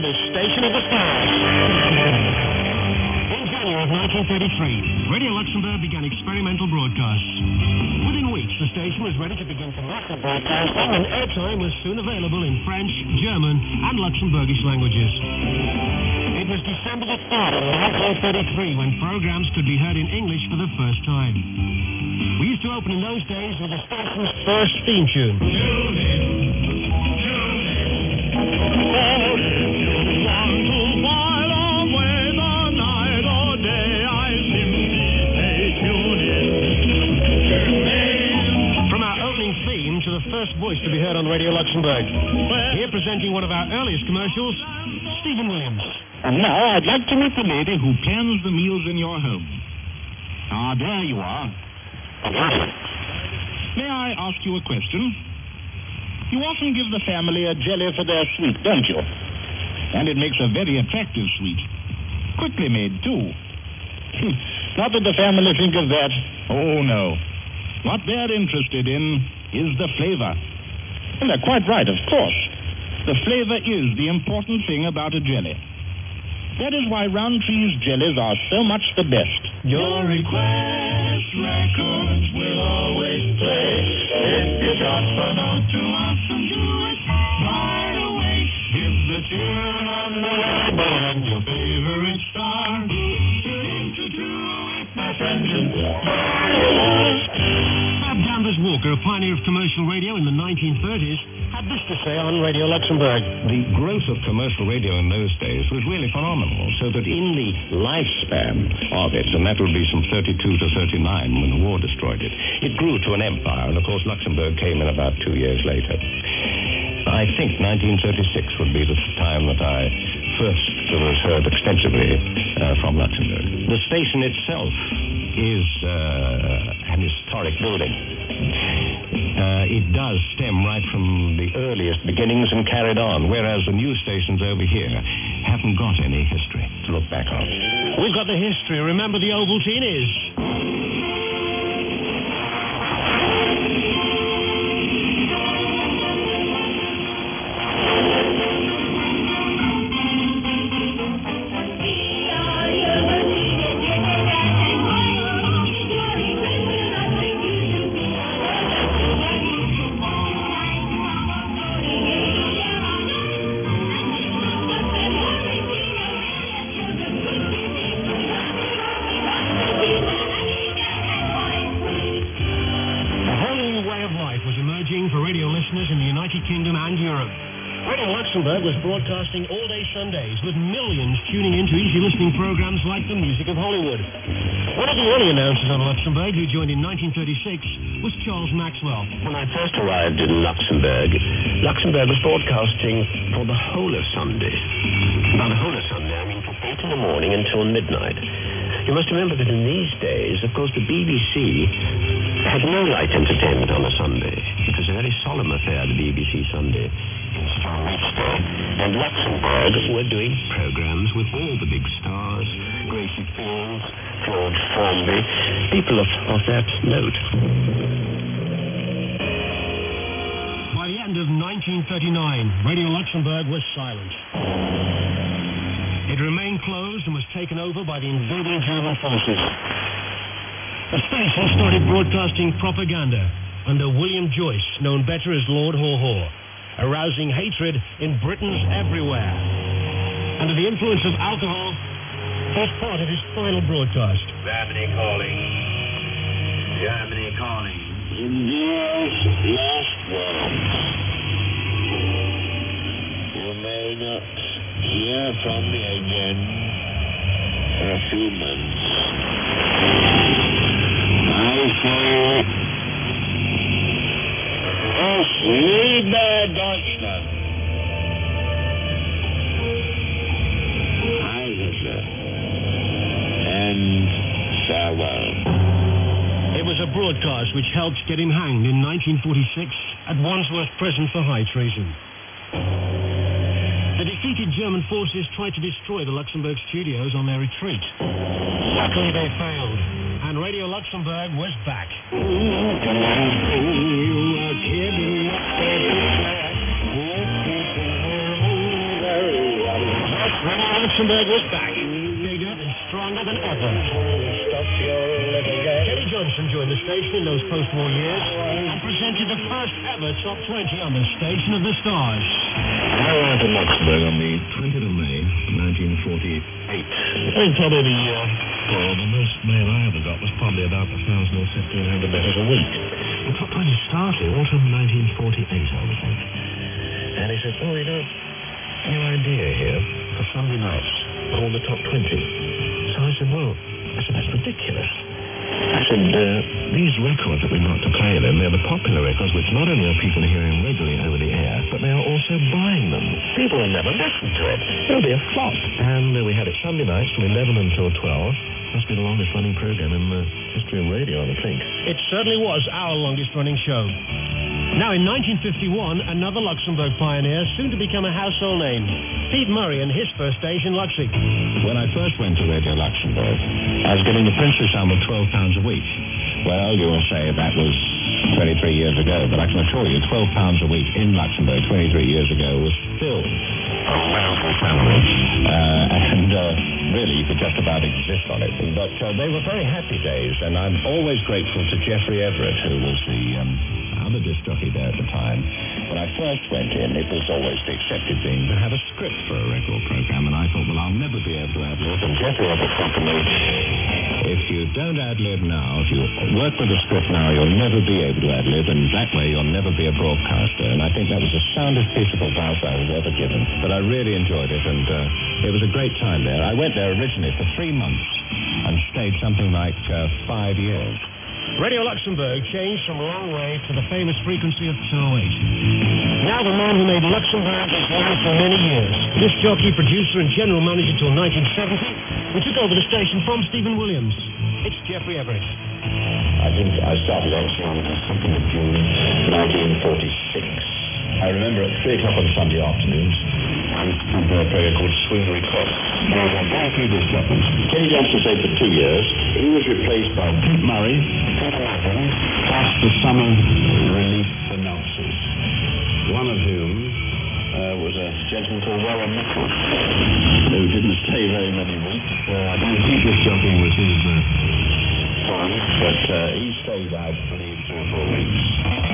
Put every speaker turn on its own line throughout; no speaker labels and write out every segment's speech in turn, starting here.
the Station of the Stars. In January of 1933, Radio Luxembourg began experimental broadcasts. Within weeks, the station was ready to begin commercial broadcasting, and airtime was soon available in French, German, and Luxembourgish languages. It was December the 3rd of 1933 when programs could be heard in English for the first time. We used to open in those days with the station's first theme tune. Tune in. From our opening theme to the first voice to be heard on Radio Luxembourg. Here presenting one of our earliest commercials, Stephen Williams.
And now I'd like to meet the lady who plans the meals in your home. Ah, there you are. May I ask you a question? You often give the family a jelly for their sweet, don't you? And it makes a very attractive sweet. Quickly made, too. Not that the family think of that. Oh, no. What they're interested in is the flavor. And they're quite right, of course. The flavor is the important thing about a jelly. That is why Roundtree's jellies are so much the best.
Your request records will always play. If you just run on to us and do it right away. Give the tune on the radio and your favorite star. Sing to do it, my friends.
Bob Danvers Walker, a pioneer of commercial radio in the 1930s, had this to say on Radio Luxembourg.
The growth of commercial radio in those days was really phenomenal, so that in the lifespan of it, and that would be from 32 to 39 when the war destroyed it, it grew to an empire, and of course Luxembourg came in about 2 years later. I think 1936 would be the time that I first was heard extensively from Luxembourg. The station itself is an historic building. It does stem right from the earliest beginnings and carried on, whereas the new stations over here haven't got any history to look back on.
We've got the history. Remember the Ovaltine is. Luxembourg was broadcasting all-day Sundays with millions tuning into easy-listening programs like The Music of Hollywood. One of the early announcers on Luxembourg, who joined in 1936, was Charles Maxwell.
When I first arrived in Luxembourg was broadcasting for the whole of Sunday. By the whole of Sunday, I mean from 8 in the morning until midnight. You must remember that in these days, of course, the BBC had no light entertainment on a Sunday. It was a very solemn affair, the BBC Sunday. And Luxembourg were doing programs with all the big stars, Gracie Fields, George Formby, people of that note.
By the end of 1939, Radio Luxembourg was silent. It remained closed and was taken over by the invading German forces. The station started broadcasting propaganda under William Joyce, known better as Lord Haw Haw, arousing hatred in Britons everywhere. Under the influence of alcohol, he started his final broadcast.
Germany calling. Germany calling.
In these last words, you may not hear from me again for a few months. I say, es liebe Deutschland. Heil Hitler. And farewell.
It was a broadcast which helped get him hanged in 1946 at Wandsworth Prison for high treason. The defeated German forces tried to destroy the Luxembourg studios on their retreat. Luckily they failed, and Radio Luxembourg was back. Luxembourg was back, bigger and stronger than ever. Kenny Johnson joined the station in those post-war years and presented the first ever Top 20 on the Station of the Stars.
I arrived in Luxembourg on the 20th of May, 1948.
I think probably the most mail I ever got was probably about 1,000 or 1,500 letters a week. The Top 20 started autumn 1948, I would think. And he said, oh, you know, new idea here for Sunday nights, called the Top 20. So I said, well, that's ridiculous. I said, these records that we've got to play them, they're the popular records which not only are people hearing regularly over the air, but they are also buying them. People will never listen to it. It'll be a flop. And we had it Sunday nights from 11 until 12. Must be the longest running program in the history of radio, I think.
It certainly was our longest running show. Now in 1951, another Luxembourg pioneer, soon to become a household name, Pete Murray and his first station, Luxie.
When I first went to Radio Luxembourg, I was getting the princely sum of £12 a week. Well, you will say that was 23 years ago, but I can assure you £12 a week in Luxembourg 23 years ago was still a wonderful salary. Really, you could just about exist on it. But they were very happy days, and I'm always grateful to Geoffrey Everett, who was the other disc jockey there at the time. When I first went in, it was always the accepted thing to have a script for a record program, and I thought, well, I'll never be able to ad-lib. And Geoffrey Everett said to me, if you don't ad-lib now, if you work with a script now, you'll never be able to ad-lib, and that way you'll never be a broadcaster. And I think that was the soundest piece of advice I was ever given. But I really enjoyed it, and it was a great time there. I went there originally for 3 months and stayed something like 5 years.
Radio Luxembourg changed from long wave to the famous frequency of 208. Now the man who made Luxembourg his life for many years, disc jockey, producer and general manager till 1970, we took over the station from Stephen Williams. It's Geoffrey Everett.
I think I started actually on the 2nd of June 1946. I remember at 3 o'clock on Sunday afternoons, I was on a program called Swingery Cross. There were very few disc jockeys. Kenny Johnson stayed for 2 years. He was replaced by Pete Murray, plus the summer relief announcers, one of whom was a gentleman called Warren Nichols, who didn't stay very many weeks. I don't think disc jockeying was his fun, but he stayed out for 3 or 4 weeks.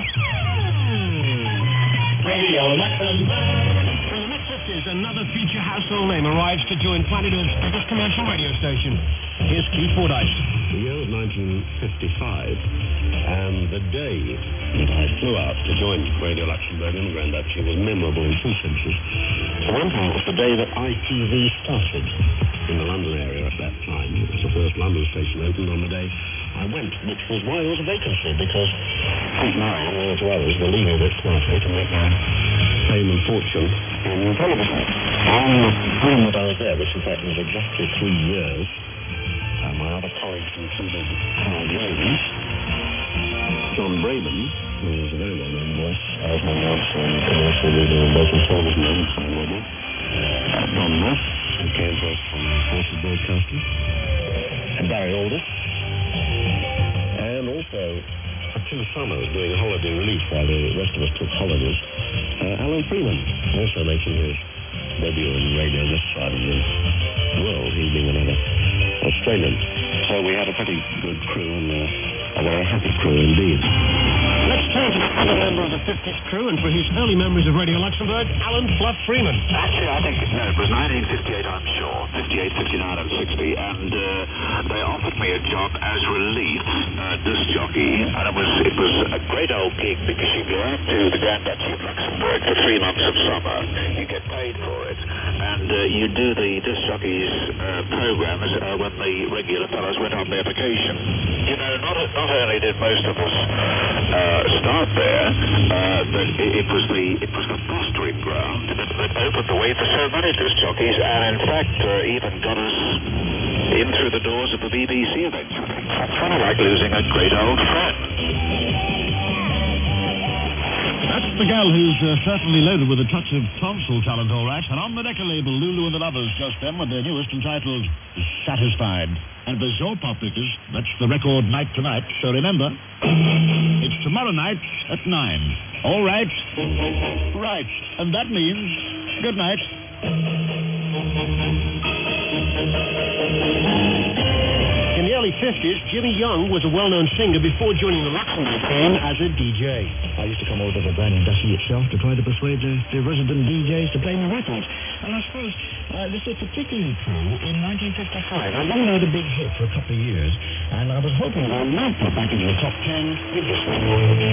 Radio Luxembourg. From the mid-50s, another future household name arrives to join Planet Earth's biggest commercial radio station. Here's Keith Fordyce.
The year was 1955, and the day that I flew out to join Radio Luxembourg in the Grand Duchy was memorable in 2 senses. For one thing, it was the day that ITV started in the London area at that time. It was the first London station opened on the day I went, which was why there was a vacancy, because Pete Murray and one or 2 others were leaving this country to make their fame and fortune in television. And the time that I was there, which in fact was exactly 3 years, my other colleagues included Howard Jones, John Braben, who was a very well-known voice as an announcer in commercial radio and local television and radio, Don Moss, who came to us from Forces Broadcasting, and Barry Aldous, and also for 2 summers doing a holiday relief while the rest of us took holidays, Alan Freeman, also making his debut in radio this side of the world, he being another Australian. So we had a pretty good crew, and a very happy crew indeed.
Let's turn to another member of the 50s crew, and for his early memories of Radio Luxembourg, Alan Fluff Freeman.
Actually, I think it was 1958, I'm sure. 58, 59, and 60, and they offered me a job as relief disc jockey, and it was a great old gig because you go out to the Grand Duchy of Luxembourg for 3 months of summer. You get paid for it, and you do the disc jockey's programs when the regular fellows went on their vacation. You know, not only did most of us start there, but it was the fostering ground that opened the way for so many disc jockeys, and in fact even got us in through the doors of the BBC eventually. It's kind of like losing a great old friend.
That's the gal who's certainly loaded with a touch of tonsil talent, all right. And on the Decca label, Lulu and the Lovers just then with their newest entitled Satisfied. And for Zoll Pop Pickers, that's the record Night Tonight. So remember, it's tomorrow night at 9. All right? Right. And that means good night.
early 50s, Jimmy Young was a well-known singer before joining the Luxembourg team as a DJ.
I used to come over to the brand industry itself to try to persuade the resident DJs to play my records. And I suppose this was particularly true in 1955. I never had a big hit for a couple of years, and I was hoping I might put back into the top 10 with this one.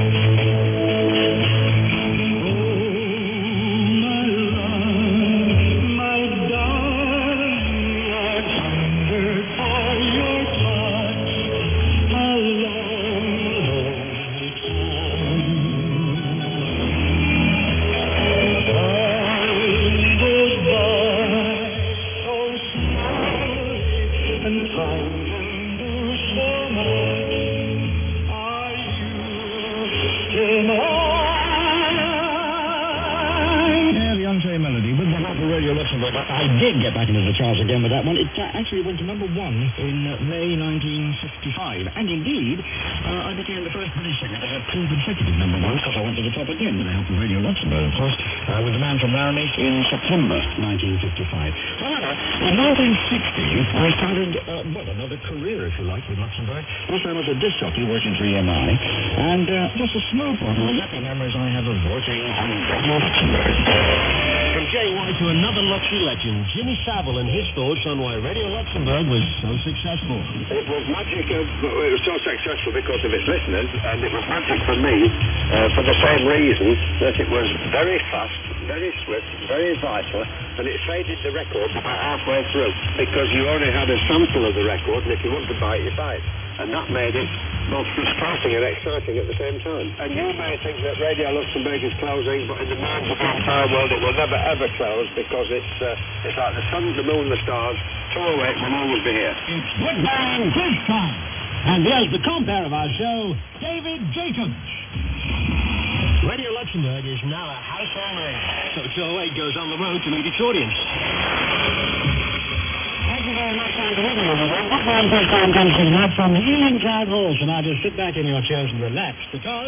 I did get back into the charts again with that one. It actually went to number 1 in May 1965. And indeed, I became the first British singer to have 2 consecutive number 1s because I went to the top again with the help of Radio Luxembourg, of course, with the Man from Laramie in September 1955. However, in 1960, I started, another career, if you like, with Luxembourg. This time as a disc jockey working for EMI. And just a small part of the happy memories I have of working on Radio Luxembourg.
From JY to another Luxy legend, Jimmy Savile and his thoughts on why Radio Luxembourg was so successful.
It was magic. It was so successful because of its listeners, and it was magic for me for the same reason that it was very fast, very swift, very vital, and it faded the record about halfway through because you only had a sample of the record, and if you wanted to buy it, you buy it. And that made it both frustrating and exciting at the same time. And you may think that Radio Luxembourg is closing, but in the minds of the entire world it will never ever close because it's like the sun, the moon, the stars. 208 will always be here.
It's Woodbury and quiz time. And here's the compere of our show, David Jacobs. Radio Luxembourg is now a household name, so 208 goes on the road to meet its audience.
Thank you very much, Woodbury quiz time comes to you from Ealing Cloud Hall. So now just sit back in your chairs and relax because...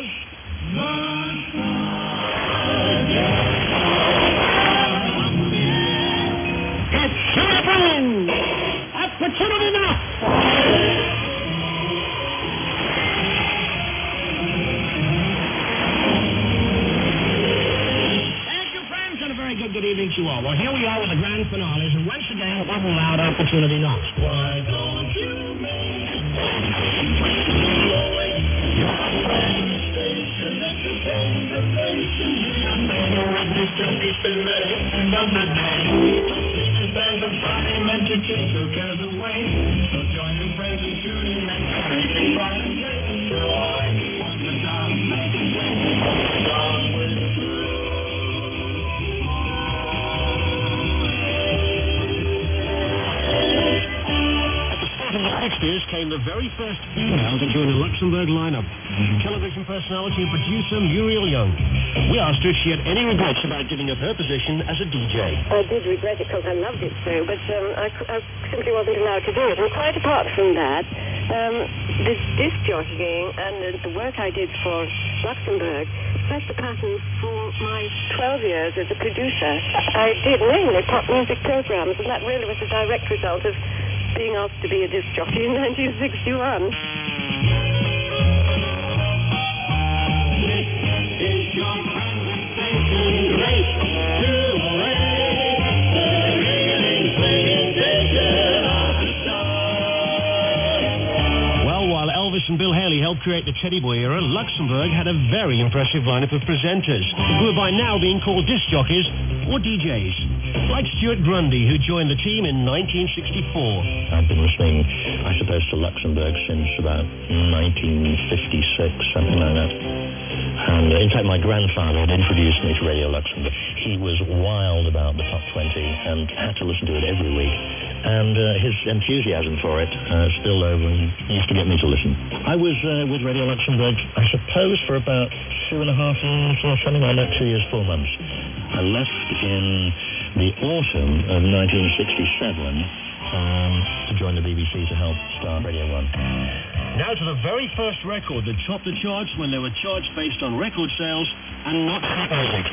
It's happening! Opportunity now! Good evening to you all. Well, here we are with the grand finales, and once again, what a loud opportunity knocks. Why don't you make
In the 60s came the very first female to join the Luxembourg lineup, television personality and producer Muriel Young. We asked her if she had any regrets about giving up her position as a DJ.
I did regret it because I loved it so, but I simply wasn't allowed to do it. And quite apart from that, the disc jockeying and the work I did for Luxembourg set the pattern for my 12 years as a producer. I did mainly pop music programs, and that really was a direct result of being asked to be a disc jockey in 1961.
This is your presentation, great to away, the ringing, swinging station of the star.
Well, while Elvis and Bill Haley helped create the Teddy Boy era, Luxembourg had a very impressive lineup of presenters, who are by now being called disc jockeys or DJs. Like Stuart Grundy, who joined the team in 1964.
I've been listening, I suppose, to Luxembourg since about 1956, something like that. And in fact, my grandfather had introduced me to Radio Luxembourg. He was wild about the Top 20 and had to listen to it every week. And his enthusiasm for it spilled over and used to get me to listen. I was with Radio Luxembourg, I suppose, for about 2.5 years or something like that, 2 years, 4 months. I left in the autumn of 1967 to join the BBC to help start Radio 1.
Now to the very first record that topped the charts when they were charged based on record sales and not sheet music.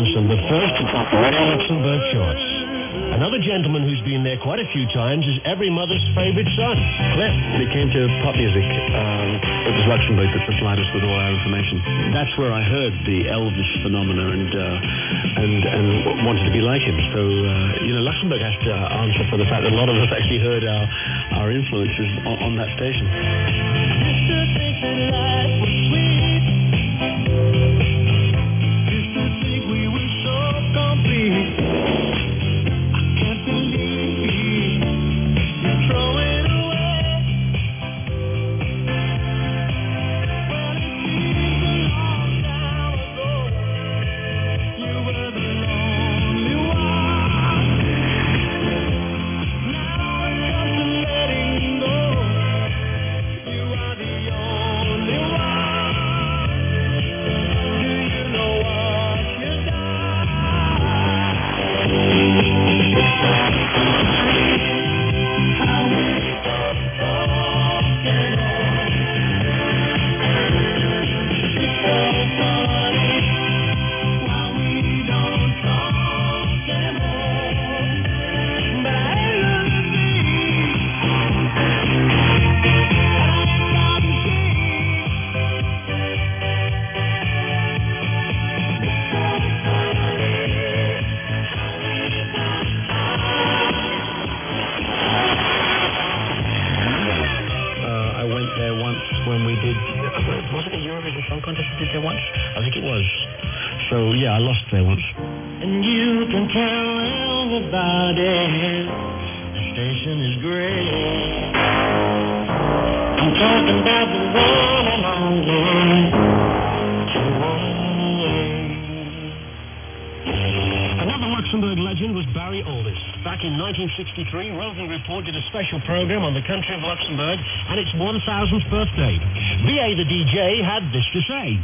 Johnson, the first to top Radio Luxembourg charts. Another gentleman who's been there quite a few times is every mother's favorite son, Cliff.
When it came to pop music, it was Luxembourg that supplied us with all our information. That's where I heard the Elvis phenomena and wanted to be like him. So, Luxembourg has to answer for the fact that a lot of us actually heard our influences on that station.
Used to think that life was sweet. Used to think we were so complete.
I lost there once.
And you can tell everybody the station is great. I'm talking about the one and only 218.
Another Luxembourg legend was Barry Aldis. Back in 1963, Roving Report did a special program on the country of Luxembourg and its 1000th birthday. V.A. the DJ had this to say.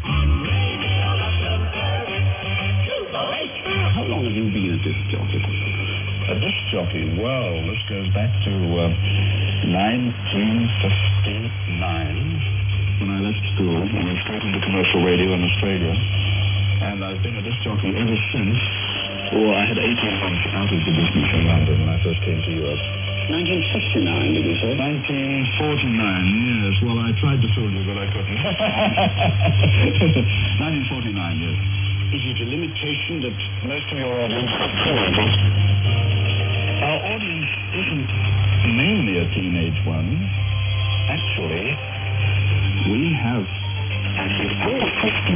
How long have you been a disc jockey?
A disc jockey? Well, this goes back to 1959 when I left school and went straight into commercial radio in Australia. And I've been a disc jockey ever since. I had 18 months out of the business in London when I first came to Europe.
1959, did you say?
1949, yes. Well, I tried to fool you, but I couldn't. 1949, yes.
Is it a limitation that most of your audience are teenagers?
Our audience isn't mainly a teenage one. Actually, we have over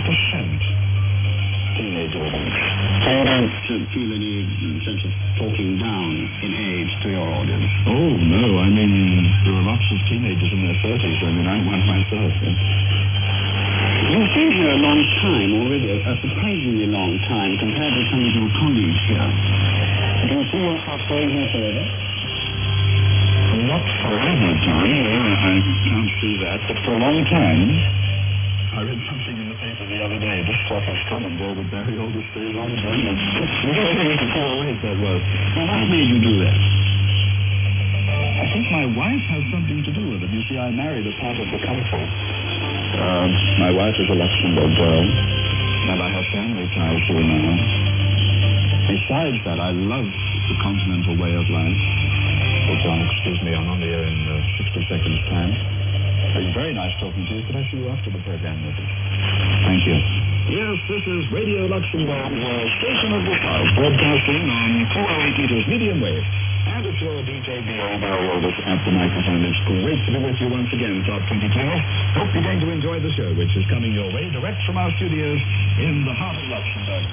50% teenage audience.
So you don't feel any sense of talking down in age to your audience?
Oh, no. I mean, there are lots of teenagers in their 30s. I mean, I'm one myself. Yeah.
You've been here a long time already, a surprisingly long time compared with some of your colleagues here. Do you see yourself staying here forever?
Not forever, John. I can't see that. But for a long time. I read something in the paper the other day. This stuff has come and go, but Barry Aldis stays on the train. How late that was.
Well, what made you do that?
I think my wife has something to do with it. You see, I married a part of the country. My wife is a Luxembourg girl, and I have family ties here now. Besides that, I love the continental way of life. Oh, John, excuse me, I'm on the air in 60 seconds' time. It's very nice talking to you. Could I see you after the program, maybe? Thank you. Yes, this is Radio Luxembourg, station of the South, broadcasting on 208 meters medium wave. And it's your DJ Barry Aldis at the microphone. It's great to be with you once again, Top 22. Hope you're going to enjoy the show, which is coming your way direct from our studios in the heart of Luxembourg.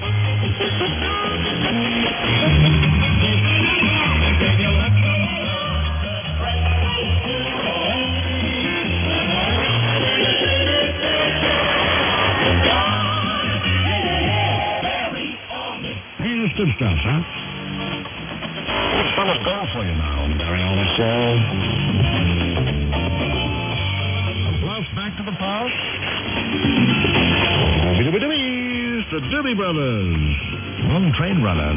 Here's good stuff, huh? It's fun of golf for you now, Barry Aldis. A bluff back to the park. The Doobie Brothers. Long train runner.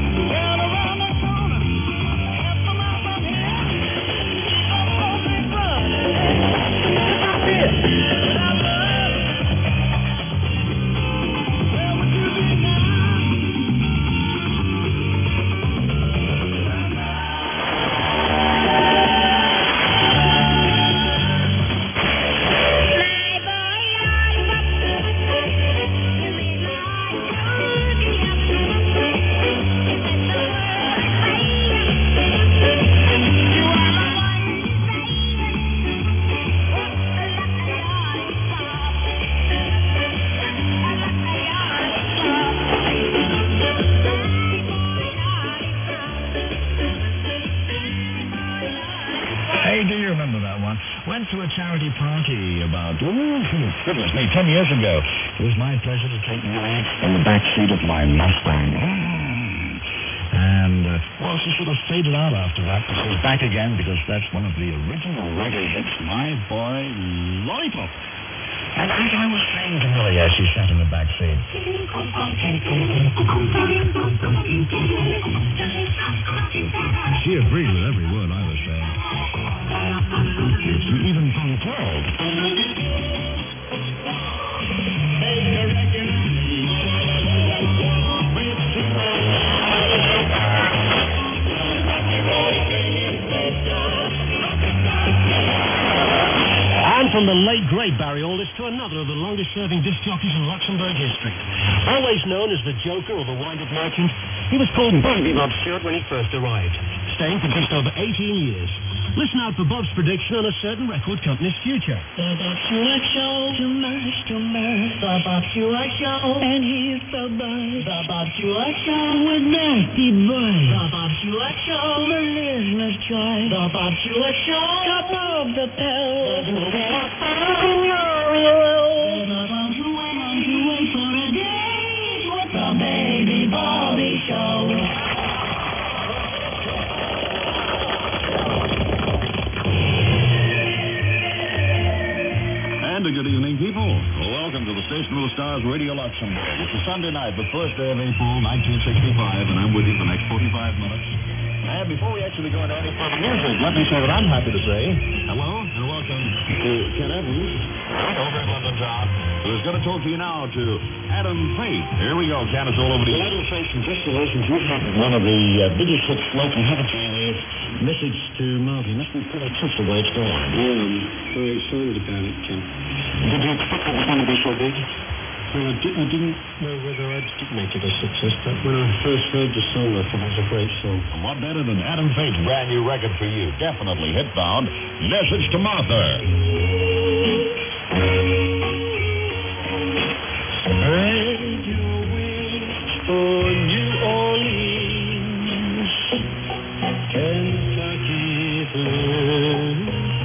went to a charity party about, goodness me, 10 years ago. It was my pleasure to take Millie in the back seat of my Mustang. And, well, she sort of faded out after that. She was back again because that's one of the original reggae hits, My Boy Lollipop. And as I was saying to Millie as she sat in the back seat, she agreed with every word I was saying. She even concurred.
And from the late, great Barry Aldis to another of the longest-serving disc jockeys in Luxembourg history. Always known as the Joker or the Wind-Up Merchant, he was called Bobby Bob Stewart when he first arrived, staying for just over 18 years. Listen out for Bob's prediction on a certain record company's future.
The Bob Stewart Show, too much. The Bob Stewart Show, and he's the buzz. The Bob Stewart Show with Nasty Boy. The Bob Stewart Show, the listener's choice. The Bob Stewart Show, top of the pill. To wait for a day with the Baby Bobby Show.
And a good evening, people. Well, welcome to the Station of the Stars Radio Luxembourg. It's a Sunday night, the first day of April, 1965, and I'm with you for the next 45 minutes. And before we actually go into any further music, let me say that I'm happy to say hello and welcome to Ken Evans, over in London Town, who's going to talk to you now to Adam Faith. Here we go, Ken. It's all over to you.
Adam Faith, congratulations. You've had one of the biggest hits floating, haven't you? Message to Marty. Must be pretty tough the way it's going.
Yeah, I'm very excited about it, Ken.
Did you expect it was going to be so big?
Well, I didn't know whether I'd make it a success, but when I first heard the song, I thought it was a great song.
And what better than Adam Faith's brand new record for you? Definitely hit-bound. Message to Martha.
Spread your wings for New Orleans, Kentucky Blues.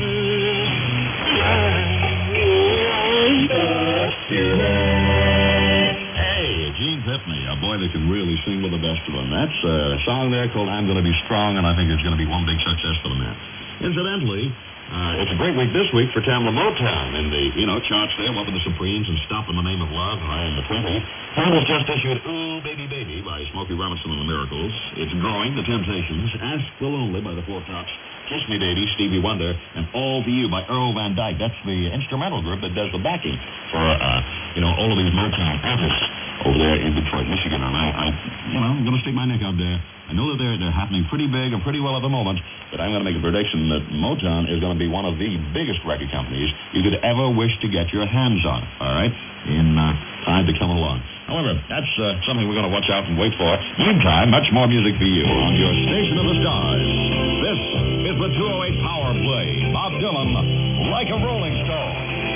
Gene Pitney, a boy that can really sing with the best of them. That's a song there called I'm Gonna Be Strong, and I think it's going to be one big success for the man. Incidentally, it's a great week this week for Tamla Motown in the, charts there, What With the Supremes and Stop in the Name of Love, and I Am the 20. Tamla's just issued Ooh, Baby, Baby by Smokey Robinson and the Miracles. It's Growing, The Temptations, Ask the Lonely by the Four Tops, Kiss Me Baby, Stevie Wonder, and All to You by Earl Van Dyke. That's the instrumental group that does the backing for, all of these Motown artists over there in Detroit, Michigan. And I'm going to stick my neck out there. I know that they're happening pretty big and pretty well at the moment, but I'm going to make a prediction that Motown is going to be one of the biggest record companies you could ever wish to get your hands on, all right, in time to come along. However, that's something we're going to watch out and wait for. Meantime, much more music for you on your Station of the Stars. This is the 208 Power Play. Bob Dylan, Like a Rolling Stone.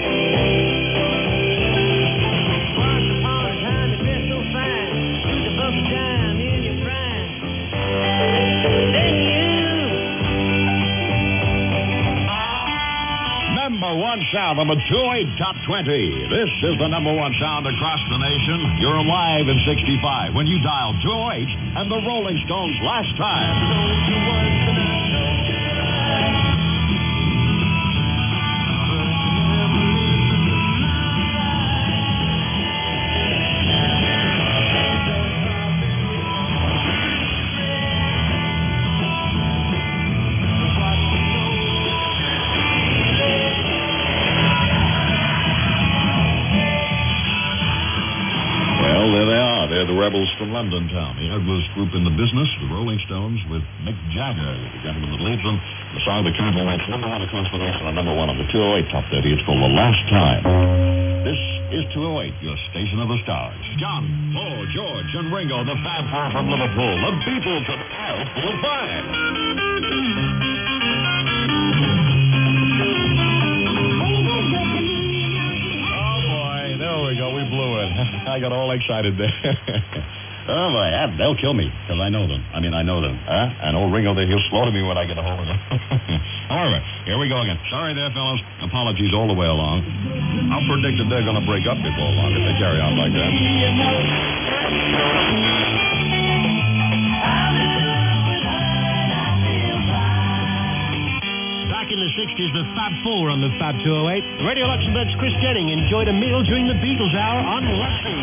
Once upon a time, you felt so fine. You the bubble time in your prime. Then you.
Number one sound on the 208 Top 20. This is the number one sound across the nation. You're alive in 65 when you dial 208 and the Rolling Stones Last Time. They're the rebels from London Town, the ugliest group in the business, the Rolling Stones, with Mick Jagger, the gentleman that leads them. The song that currently ranks number one across the nation and number one on the 208 Top 30. It's called The Last Time. This is 208, your Station of the Stars. John, Paul, George, and Ringo, the Fab Four from Liverpool, the Beatles of Al Full Fire. Oh, boy, there we go. We blew it. I got all excited there.
Oh, boy, they'll kill me, because I know them. I know them.
And old Ringo there, he'll slaughter me when I get a hold of him. However, here we go again. Sorry there, fellas. Apologies all the way along. I'll predict that they're going to break up before long if they carry on like that.
Back in the 60s, the Fab Four on the Fab 208. Radio Luxembourg's Chris Jennings enjoyed a meal during the Beatles hour on Luxy.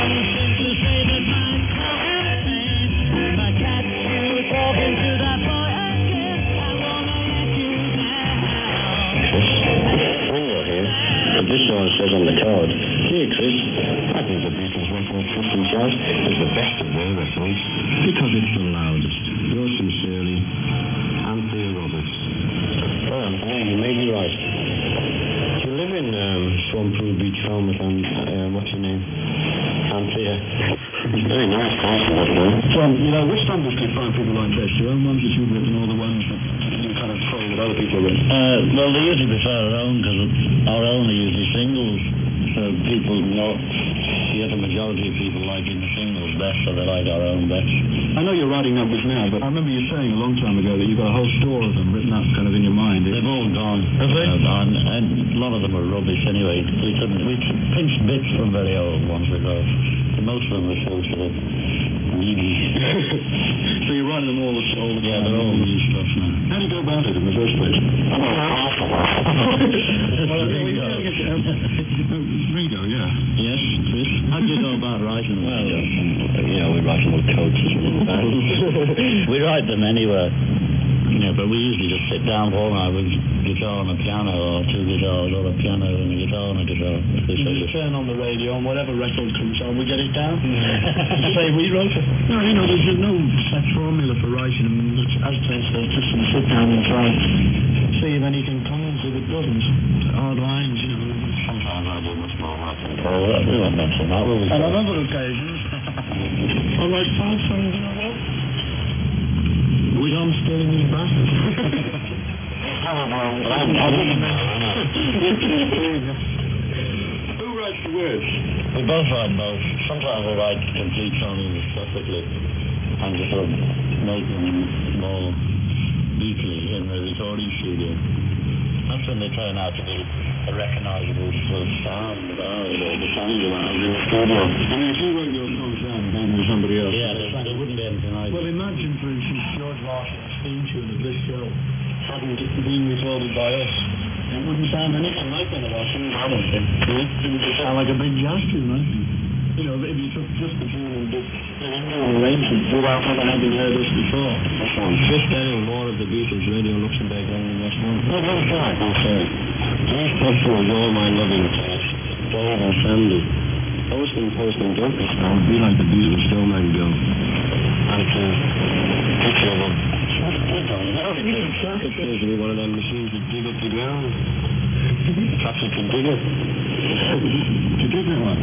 Ringo here. But this song says on the card, "Dear Chris, I think the Beatles record 50 Shots is the best of their records because it's the loudest. Yours sincerely, Anthea Roberts." Well, Anthea, you may be right. You live in Swamppool Beach, Falmouth, and what's your name? Anthea. It's very nice,
John, which numbers do you find people like this? Your own ones that you've written, or the ones that you kind of follow that other people have written?
Well, they usually prefer our own, because our own are usually singles. So people know, you have a majority of people liking the singles best, so they like our own best.
I know you're writing numbers now, but I remember you saying a long time ago that you've got a whole store of them written up kind of in your mind.
They've all gone.
Have they?
Gone, and a lot of them are rubbish anyway. We pinched bits from very old ones we wrote. Most of them are so sort of needy.
So you're writing them all the time?
Yeah, they're all new stuff now.
How do you go about it in the first place? Ringo, yeah.
Yes, Chris? How do you go about writing them?
Well, we write them with coaches and bands.
We write them anywhere. But we usually just sit down all night with guitar and a piano, or two guitars, or a piano and a guitar and a guitar.
You just turn on the radio, and whatever record comes on, we get it down. Say we wrote it. No, there's no set formula for writing them. As Ted says, just sit down and try see if anything comes. If it doesn't, hard lines,
Sometimes I do much more writing.
We won't mention that, will we?
And on other occasions, I write 5 songs in a row. With I'm still in his basket. Who writes the words?
We both write both. Sometimes we write complete songs separately and just sort of make them more neatly in the recording studio. That's when they turn out to be a recognisable sort of sound of ours, or the sound of ours in the studio.
If you wrote your songs down and gave them to somebody else...
Yeah, there wouldn't be anything like
Well, imagine, for instance, George Martin's theme tune of this show hadn't been recorded by us. It wouldn't sound anything like one of our songs, I don't think. It would just sound like a big jazz tune, I think. If you took just the tune and did an arrangement without ever having heard us before.
Chris Jennings, more of the Beatles, Radio Luxembourg, London, Westmoreland.
No, very sorry.
I'm sorry. These pictures all my loving task. Dave and Sandy. Posting jumpers.
I would be like the Beatles, still man go.
And to picture of them.
It's
usually one of them machines that dig up the ground. Traffic and digger.
Did you dig that one?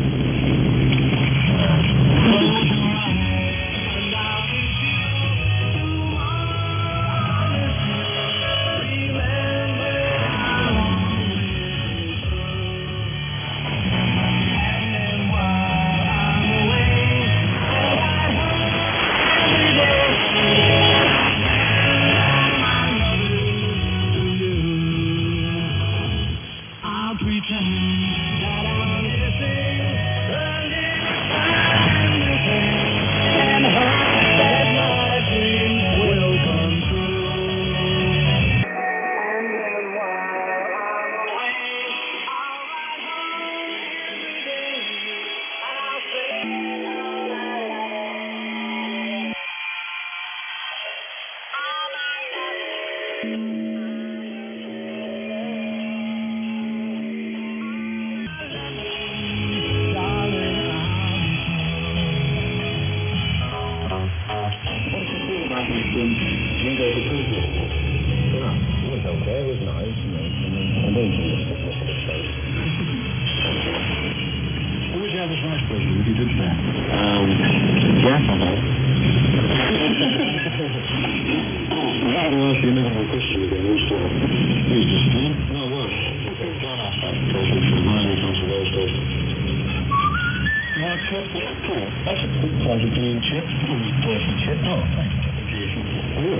That's a quite a clean tune.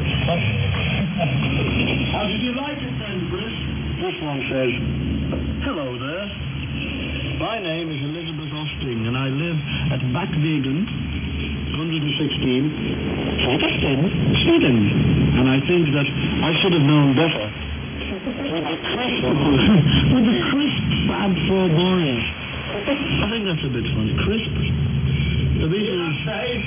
How did you like it then, Chris? This one says, hello there. My name is Elizabeth Osting, and I live at Backvegen, 116, Sweden. And I think that I should have known better. With the crisp Fab Four Boys. I think that's a bit funny. Crisp. The Beatles.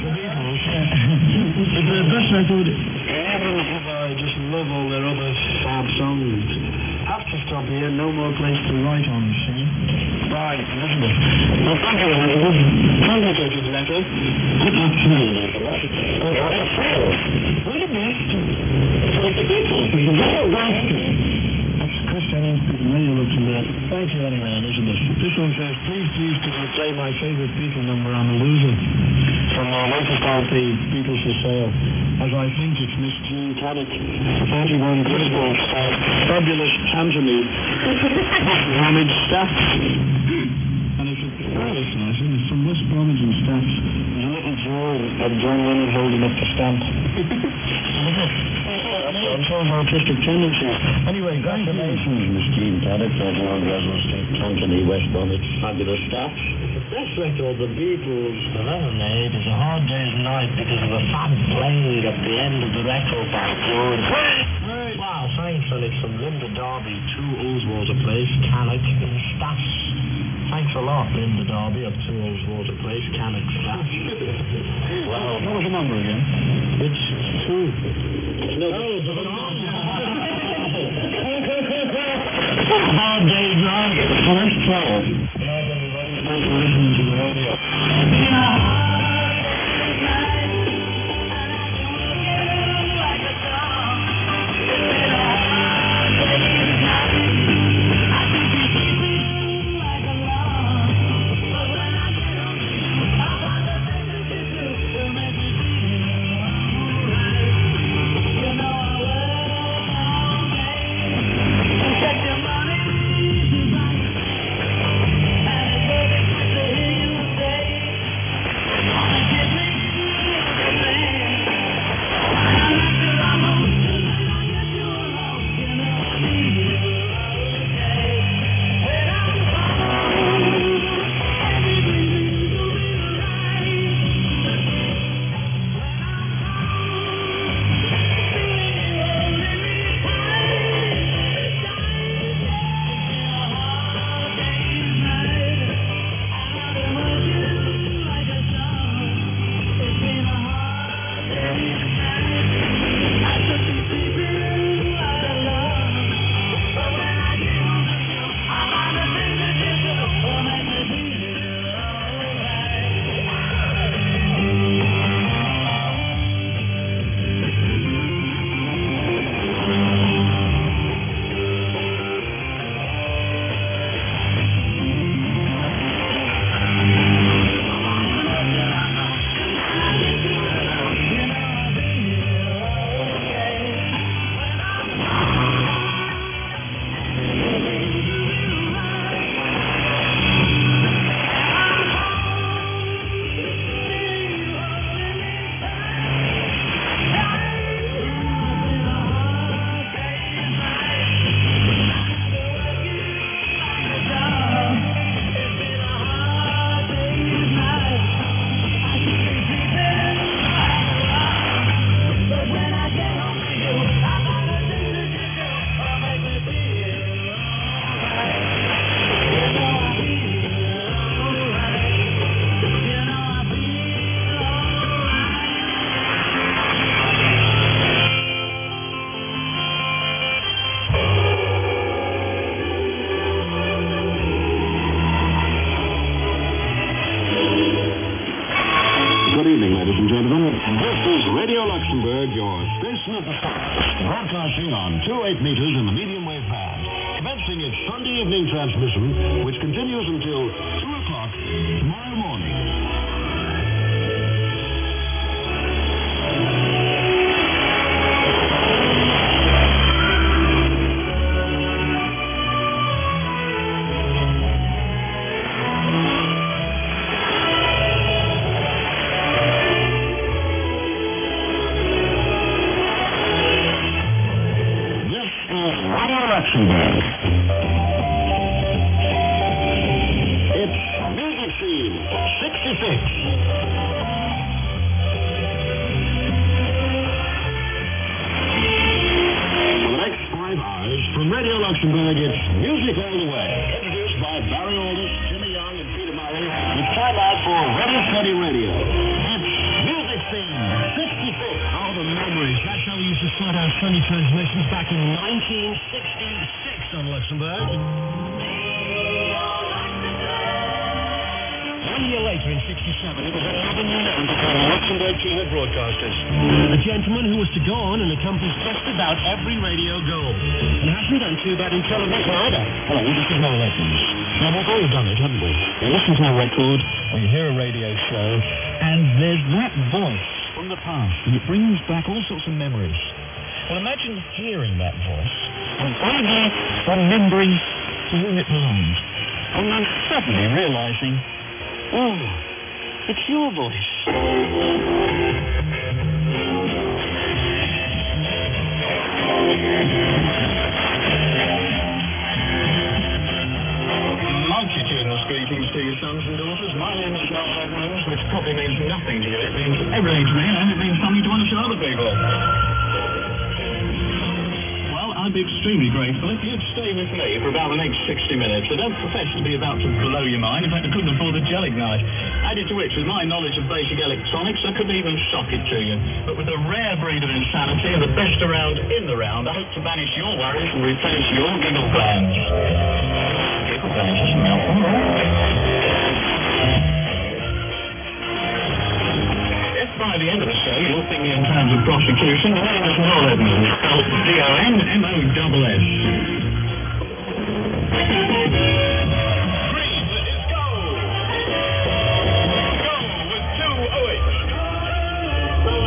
It's their best record ever. I just love all their other Fab songs. Have to stop here. No more place to write on, see? Right, Elizabeth. Well, thank you. Complicated letter. Good luck to you. What a best. It's the Beatles. That's Chris Jennings speaking Radio Luxembourg. Thank you anyway, Elizabeth. This one says, please could you play my favourite Beatle number, I'm a Loser, from the latest LP, Beatles for Sale, as I think it's Miss Jean Caddick, 41 Griswold style, fabulous Tangerine, Bromwich Staffs. And it's that's nice, isn't it? From West Bromwich and Staffs, there's a little drawing of John Lennon holding up the stamp. I'm showing artistic tendencies. Anyway, congratulations, Miss Jean Caddick, 41 Griswold Street, Tangerine, West Bromwich, fabulous Staffs. The best record the Beatles have ever made is A Hard Day's Night because of the fab playing at the end of the record by George. Wow, thanks, and it's from Linda Darby, 2 Ullswater Place, Cannock, and Staffs. Thanks a lot, Linda Darby of 2 Ullswater Place, Cannock, Staffs. Wow. What was the number again? It's 2. No, it's a Hard Day's Night. Well, that's 12. Thanks for listening to the radio. Radio Luxembourg, your station of the stars, broadcasting on 28 meters in the medium wave band, commencing its Sunday evening transmission, which continues until 2 o'clock tomorrow morning. Luxembourg. It's Music Scene 66. From Radio Luxembourg, it's Music All the Way, introduced by Barry Aldous, Jimmy Young, and Peter Murray. It's time out for Ready Steady Radio. It's Music Scene 66.
Oh, the memories. That's how we used to start our Sunday transmissions back in 1966 on Luxembourg. 1 year later, in 67, it was another new name to the Luxembourg team of broadcasters. A gentleman who was to go on and accomplish just about every radio goal. And hasn't done too bad in television either.
Hello, this is Noel Edmonds. Now, we've all done it, haven't we? You listen to a record, or you hear a radio show, and there's that voice from the past, and it brings back all sorts of memories. Well, imagine hearing that voice, and finally remembering to whom it belonged, and then suddenly realizing, oh, it's your voice. Multitudinous greetings to your sons and daughters. My name is Noel Edmonds, which probably means nothing to you. It means everything to me, and it means something to want to show other people. I'd be extremely grateful if you'd stay with me for about the next 60 minutes. I don't profess to be about to blow your mind. In fact, I couldn't afford a gel ignite. Added to which, with my knowledge of basic electronics, I couldn't even shock it to you. But with a rare breed of insanity and the best around in the round, I hope to banish your worries and replace your giggle glands. Giggle glands is a mouthful, right? By the end of the show, you'll think me in terms of prosecution. My name is Noel Edmonds, spelled D-O-N-M-O-S-S. Green is go! Go with 2 OH.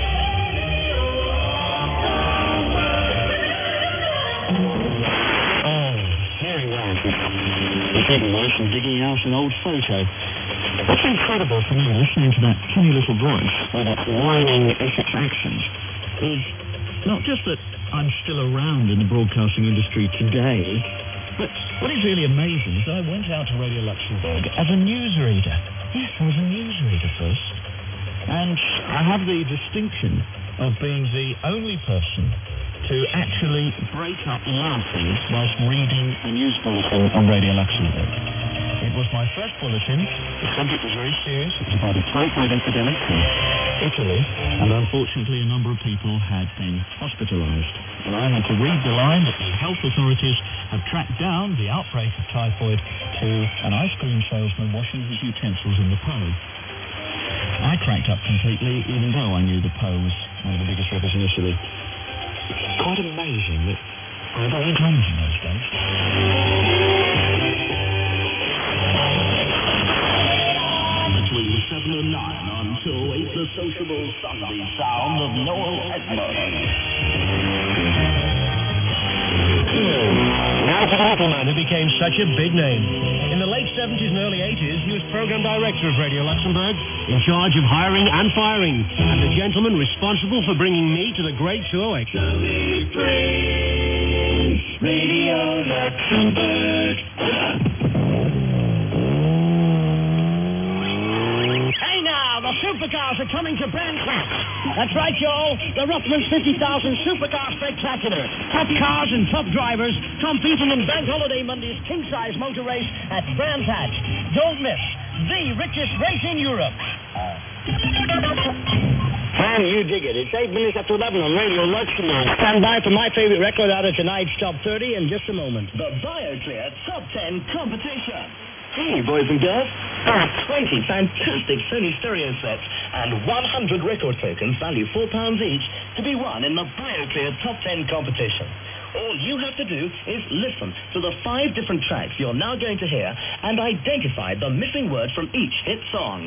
Oh, hearing that. It's even worse than digging out an old photo. What's incredible for me, listening to that funny little voice, with that whining Essex accent, is not just that I'm still around in the broadcasting industry today, but what is really amazing is that I went out to Radio Luxembourg as a newsreader. Yes, I was a newsreader first. And I have the distinction of being the only person to actually break up laughing whilst reading a news bulletin on Radio Luxembourg. It was my first bulletin. The subject was very serious. It was about a typhoid epidemic in Italy, and unfortunately a number of people had been hospitalized. And I had to read the line that the health authorities have tracked down the outbreak of typhoid to an ice cream salesman washing his utensils in the Po. I cracked up completely, even though I knew the Po was one of the biggest rivers in Italy. It's quite amazing that I had all guns in those days. Between 7 and 9 until 8, the sociable Sunday sound of Noel Edmonds.
Now to the little man who became such a big name. In the late 70s and early 80s, he was program director of Radio Luxembourg, in charge of hiring and firing, and the gentleman responsible for bringing me to the great show.
Sunday Prince, Radio Luxembourg.
Hey now, the supercars are coming to Brandcliffe. That's right, Joel. The Ruffman's 50,000 Supercar Spectacular. Top cars and top drivers competing in Bank Holiday Monday's king-size motor race at Brands Hatch. Don't miss the richest race in Europe.
Can you dig it? It's 8 minutes after 11 on Radio Luxembourg. Stand by for my favorite record out of tonight's Top 30 in just a moment.
The BioClear Top 10 Competition.
Hey, boys and girls. There are 20 fantastic Sony stereo sets and 100 record tokens valued £4 each to be won in the BioClear Top 10 competition. All you have to do is listen to the 5 different tracks you're now going to hear and identify the missing word from each hit song.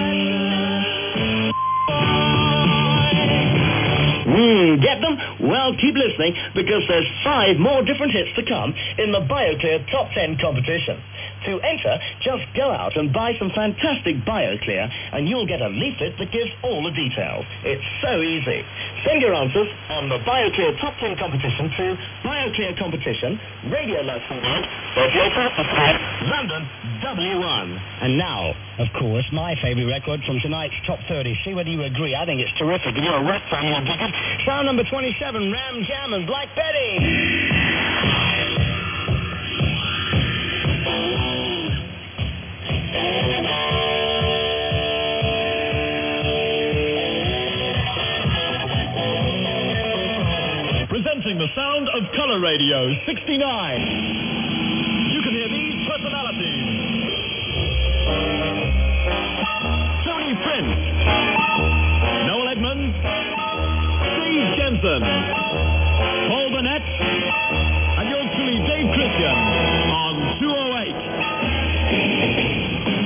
Get them? Well,
keep listening because there's 5 more different hits to come in the BioClear Top 10 competition. To enter, just go out and buy some fantastic BioClear and you'll get a leaflet that gives all the details. It's so easy. Send your answers on the BioClear Top 10 competition to BioClear Competition, Radio Luxembourg, London, W1. And now, of course, my favourite record from tonight's Top 30. See whether you agree. I think it's terrific. If you're a rock fan, you'll dig it. Sound number 27, Ram Jam and Black Betty.
Presenting the sound of Color Radio 69. You can hear these personalities. Tony Prince, Noel Edmonds, Steve Jensen, Paul Burnett, and yours truly, Dave Christian, on 208.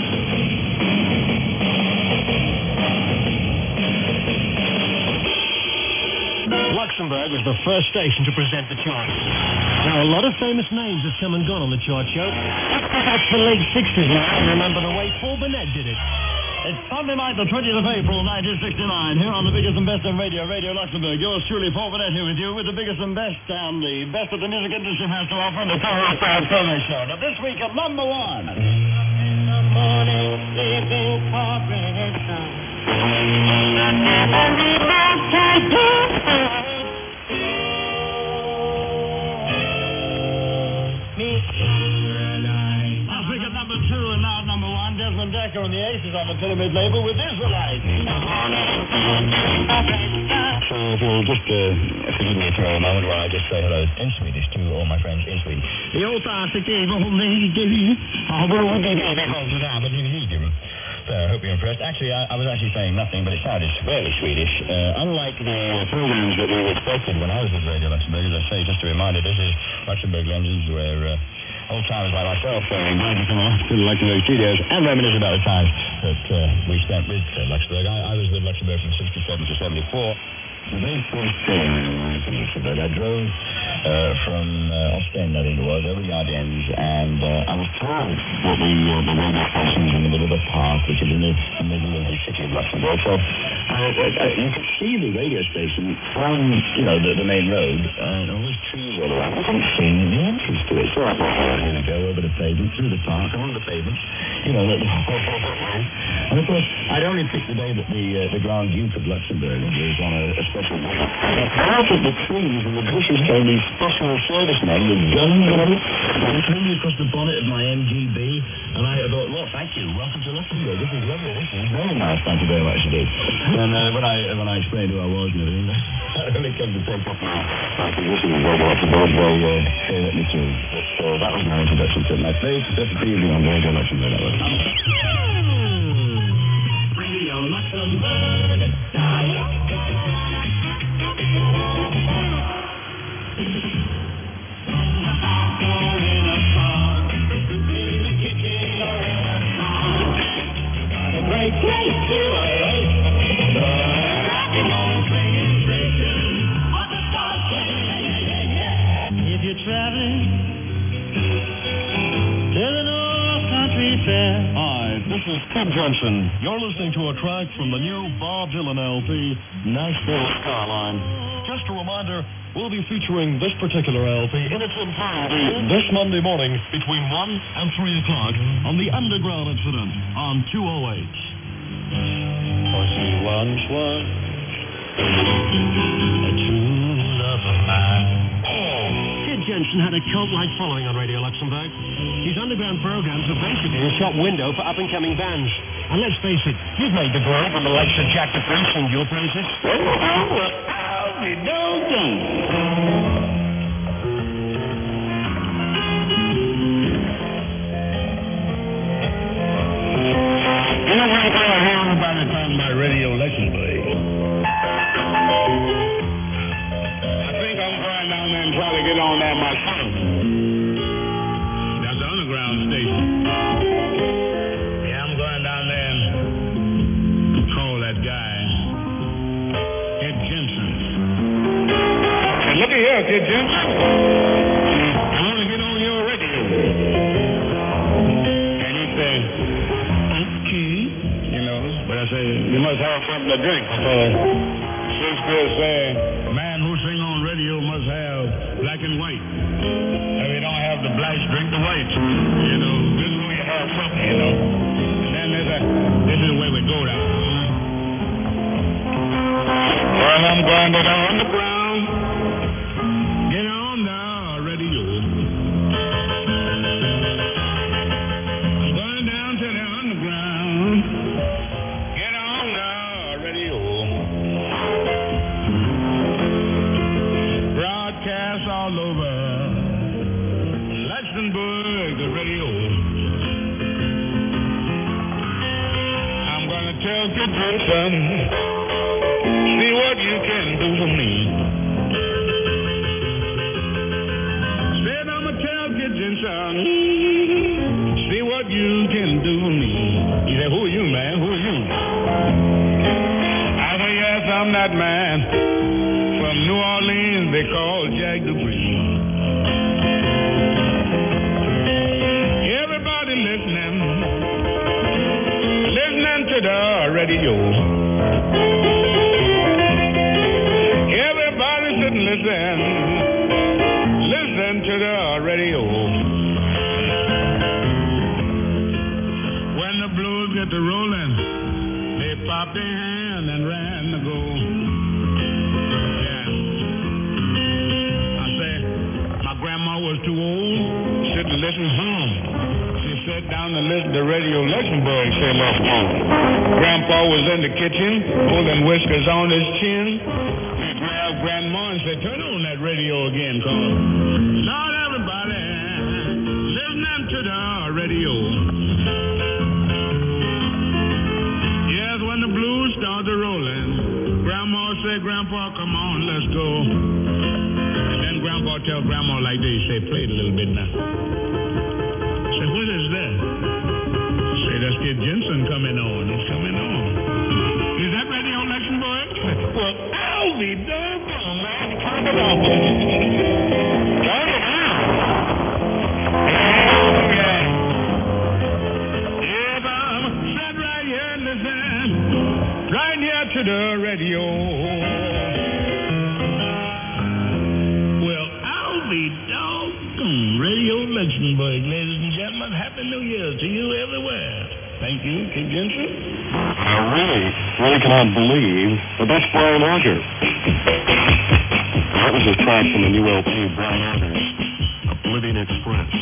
Luxembourg was the first station to present the charts. Now, a lot of famous names have come and gone on the chart show. That's the late 60s now. I remember the way Paul Burnett did it.
It's Sunday night, the 20th of April, 1969, here on the biggest and best in radio, Radio Luxembourg. Yours truly, Paul Burnett, here with you, with the biggest and best and the best that the music industry has to offer on the Power of Sound Survey Show. Now, this week at number 1.
In the morning, sleeping corporation.
Last week at number 2 and now at number 1, Desmond Decker and the Aces on the Pyramid label with Israelite.
So if you'll just forgive me for a moment while I just say hello in Swedish to all my friends in Sweden. So I hope you're impressed. Actually, I was actually saying nothing, but it sounded fairly Swedish. Unlike the programs that we expected when I was at Radio Luxembourg, as I say, just a reminder, this is Luxembourg Lenses, where old-timers like myself invite you to the Luxembourg studios and reminisce about the times that we spent with Luxembourg. I was with Luxembourg from 67 to 74. The very first day I arrived in Luxembourg, I drove from Ostend, I think it was, over the Ardennes, and I was told that the radio station was in the middle of a park, which is in the middle of the city of Luxembourg. So you could see the radio station from, the main road, and all those trees all around. I couldn't see the entrance to it. So I thought, I'm going to go over the pavement, through the park, along the pavement, and of course, I'd only picked the day that the Grand Duke of Luxembourg was on a special visit. Out of the trees and the bushes came these special servicemen with guns and everything. They threw me across the bonnet of my MGB, and I thought, well, thank you, welcome to Luxembourg. This is lovely. This is very nice. Thank you very much indeed. And when I explained who I was and everything, I really come to take up my position in Radio Luxembourg. They let me through. So that was my introduction to my place. That's the evening on Radio Luxembourg. That was.
Radio Luxembourg. Great place to race. The happy moment singing station on the stars. If you're traveling to the North Country Fair.
Hi, this is Tim Jensen. You're listening to a track from the new Bob Dylan LP, Nashville Skyline. Just a reminder, we'll be featuring this particular LP in its entirety this Monday morning between 1 and 3 o'clock on the Underground Incident on 208.
For she once was a true love of mine.
Sid Jensen had a cult-like following on Radio Luxembourg. His underground programs are basically a shop window for up-and-coming bands. And let's face it, you've made the grade when the likes of Jack the Prince sing your praises.
Howdy do.
You know what I hear by the time my Radio Luxembourg? I think I'm going down there and try to get on that myself. That's the underground station. Yeah, I'm going down there and call that guy, Ed Jensen. Look
Kid Jensen. I want to get on your radio. And he said, okay, you know, but I said, you must have something to drink. Shakespeare said, man who sing on radio must have black and white. If you don't have the blacks, drink the whites. You know, this is where you have something, you know. And then this is where we go down. Well, I'm going to the underground. Get on the radio. I'm going down to the underground. Get on the radio. Broadcast all over Luxembourg, the radio. I'm going to tell Kid Jensen, see what you can do for me. Said I'm going to tell Kid Jensen, see what you can do for me. He said, who are you, man? Who are you? I said, yes, I'm that man from New Orleans they call Jack Dupree. Everybody listening to the radio. Everybody sit and listen to the radio. When the blues get to rolling, they pop their hand and ran to go. Grandma was too old, sit and listen home. She sat down and listened to Radio Luxembourg came up on. Grandpa was in the kitchen, holding whiskers on his chin. He grabbed Grandma and said, turn on that radio again, cause not everybody listening to the radio. Yes, when the blues started rolling, Grandma said, Grandpa, come on, let's go. Grandpa tell Grandma like this, say, play it a little bit now. Say, what is that? Say, that's Kid Jensen coming on. He's coming on. Is that Radio Luxembourg? Well, I'll be doggone, man. Turn it off. Turn it off. Yeah. If I'm sat right here and listen, right here to the radio. Radio Luxembourg, ladies and gentlemen, Happy New Year to you everywhere. Thank you, Kid Jensen.
I really cannot believe that that's Brian Auger. That was a track from the new LP, Brian Auger's Oblivion Express.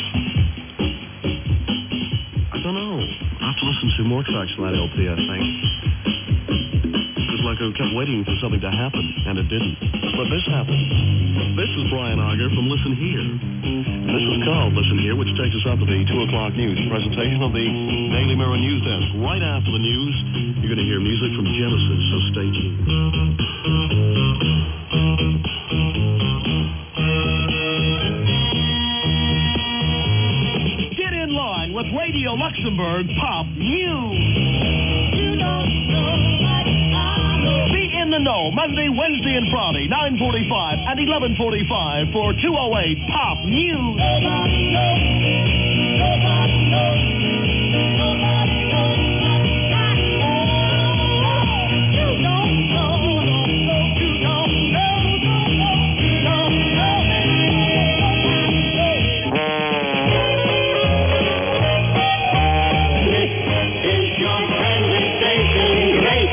I don't know. I have to listen to more tracks from that LP, I think. It was like I kept waiting for something to happen, and it didn't. But this happened. This is Brian Auger from Listen Here. This is called Listen Here, which takes us up to the 2 o'clock news presentation of the Daily Mirror News Desk. Right after the news, you're going to hear music from Genesis, so stay tuned.
Get in line with Radio Luxembourg Pop News. Be in the know Monday, Wednesday, and Friday, 9:45 and 11:45 for 208 Pop News. Nobody knows. Nobody knows. Nobody knows. You don't know. You don't know. You don't know. This is your friendly station, great.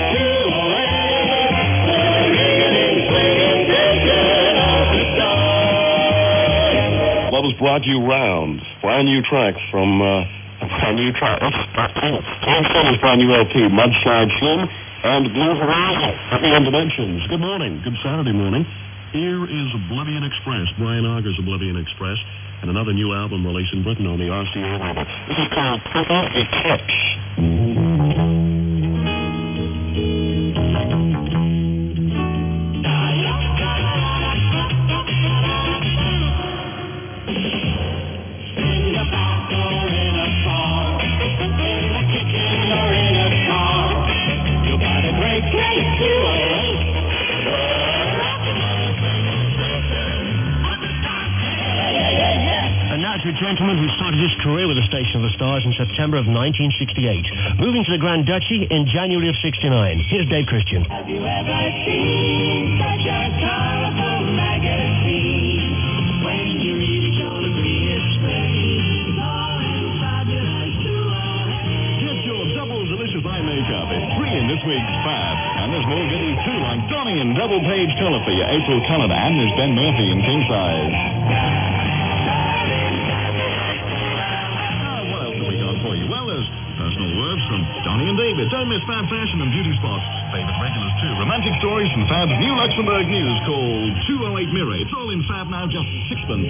What was brought you round? Brand new track from brand new track. It's brand new LP, Mudslide Slim and Blue Horizon. Happy Dimensions. Good morning. Good Saturday morning. Here is Oblivion Express, Brian Auger's Oblivion Express, and another new album released in Britain on the RCA label. This is called Purple Eclipse.
now to a gentleman who started his career with the Station of the Stars in September of 1968, moving to the Grand Duchy in January of 69. Here's Dave Christian.
Have you ever seen such a colorful magazine? When you read it, you'll agree it's great. All fabulous too.
Get your double delicious eye makeup. It's free in this week's Fab. And there's more goodies too, like Donny in double page color for your April colored, and there's Ben Murphy in king size. What else have we got for you? Well, there's personal words from Donny and David. Don't miss Fab fashion and beauty spots. Favorite regulars too. Romantic stories from Fab's new Luxembourg news called 208 Mirror. It's all in Fab now, just sixpence.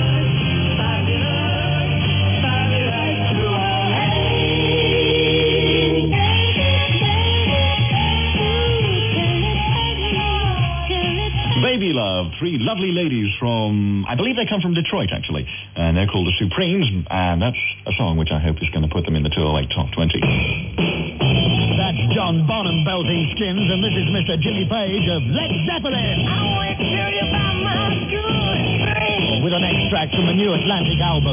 Baby Love, three lovely ladies from, I believe they come from Detroit, actually. And they're called the Supremes, and that's a song which I hope is going to put them in the 208 Top 20.
That's John Bonham belting skins, and this is Mr. Jimmy Page of Led Zeppelin. I want to tell you about my good friend. With an extract from the new Atlantic album.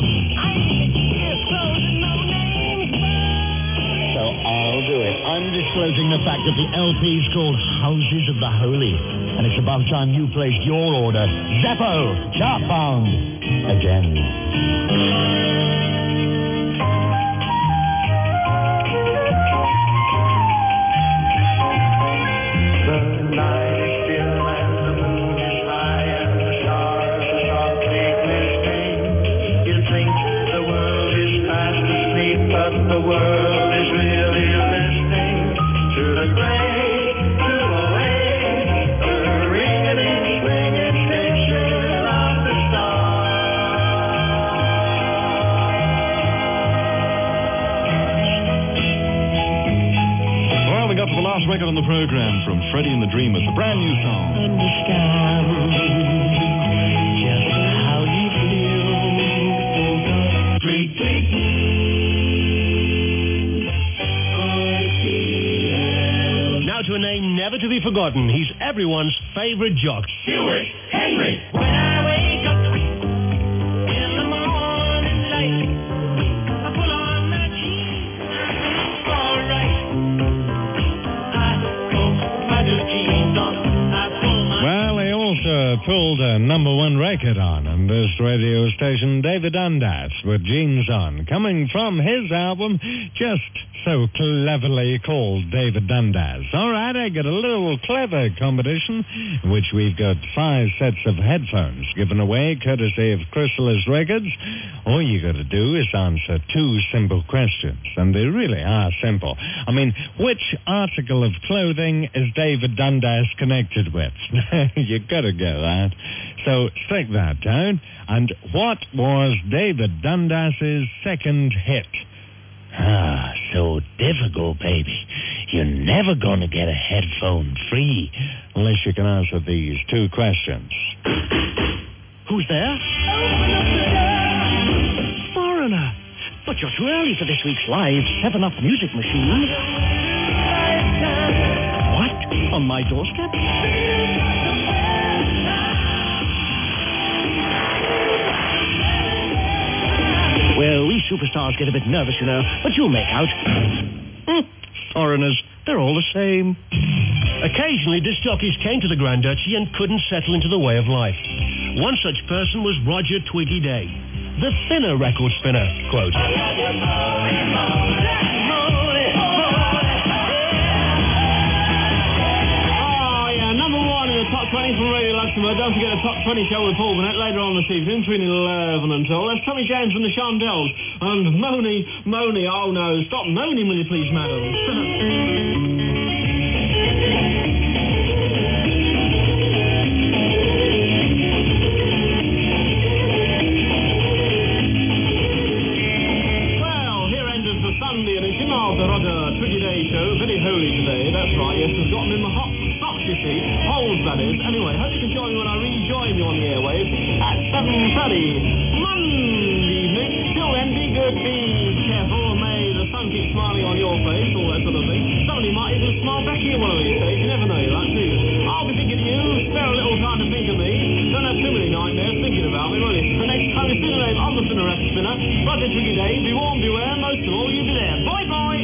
So I'll do it. I'm disclosing the fact that the LP's called Houses of the Holy. And it's about time you placed your order. Zeppo, chart-bound, again.
The world is really listening to the great 208, the ring-a-ding, swinging station of the stars.
Well, we got to the last record on the program from Freddie and the Dreamers, a brand new song.
Understand just how you feel. Great, great.
To a name never to be forgotten, he's everyone's favorite jock.
Stuart Henry. When I wake up in the morning light, I put on my jeans, all right. I put my new jeans on, I pull my...
Well, he also pulled a #1 record on this radio station, David Dundas, with Jeans On, coming from his album, just so cleverly called David Dundas. All right, I got a little clever competition in which we've got 5 sets of headphones given away courtesy of Chrysalis Records. All you got to do is answer 2 simple questions, and they really are simple. I mean, which article of clothing is David Dundas connected with? You got to get that. So stick that down. And what was David Dundas's second hit?
Ah, so difficult, baby. You're never going to get a headphone free
unless you can answer these 2 questions.
Who's there? Foreigner. But you're too early for this week's live 7-Up music machine. What? On my doorstep? Well, we superstars get a bit nervous, you know, but you'll make out.
Foreigners, they're all the same. Occasionally, disc jockeys came to the Grand Duchy and couldn't settle into the way of life. One such person was Roger Twiggy Day, the thinner record spinner. Quote,
Top 20 from Radio Luxembourg. Don't forget a Top 20 show with Paul Burnett later on this evening between 11 and 12. That's Tommy James from the Shondells. And Moni, oh no, stop moaning will you please, madam. Sunday edition of the Roger Twiggy Day Show. Very holy today, that's right. Yes, we've got him in the hot stocks, you see. Holes, that is. Anyway, hope you can join me when I rejoin you on the airwaves at 7:30 Monday evening. Till then, be good, be careful. May the sun keep smiling on your face, all that sort of thing. Somebody might even Dave on the Spinnerette Spinner. Roger Twiggy Dave, be warned, beware, most of all you be there. Bye bye!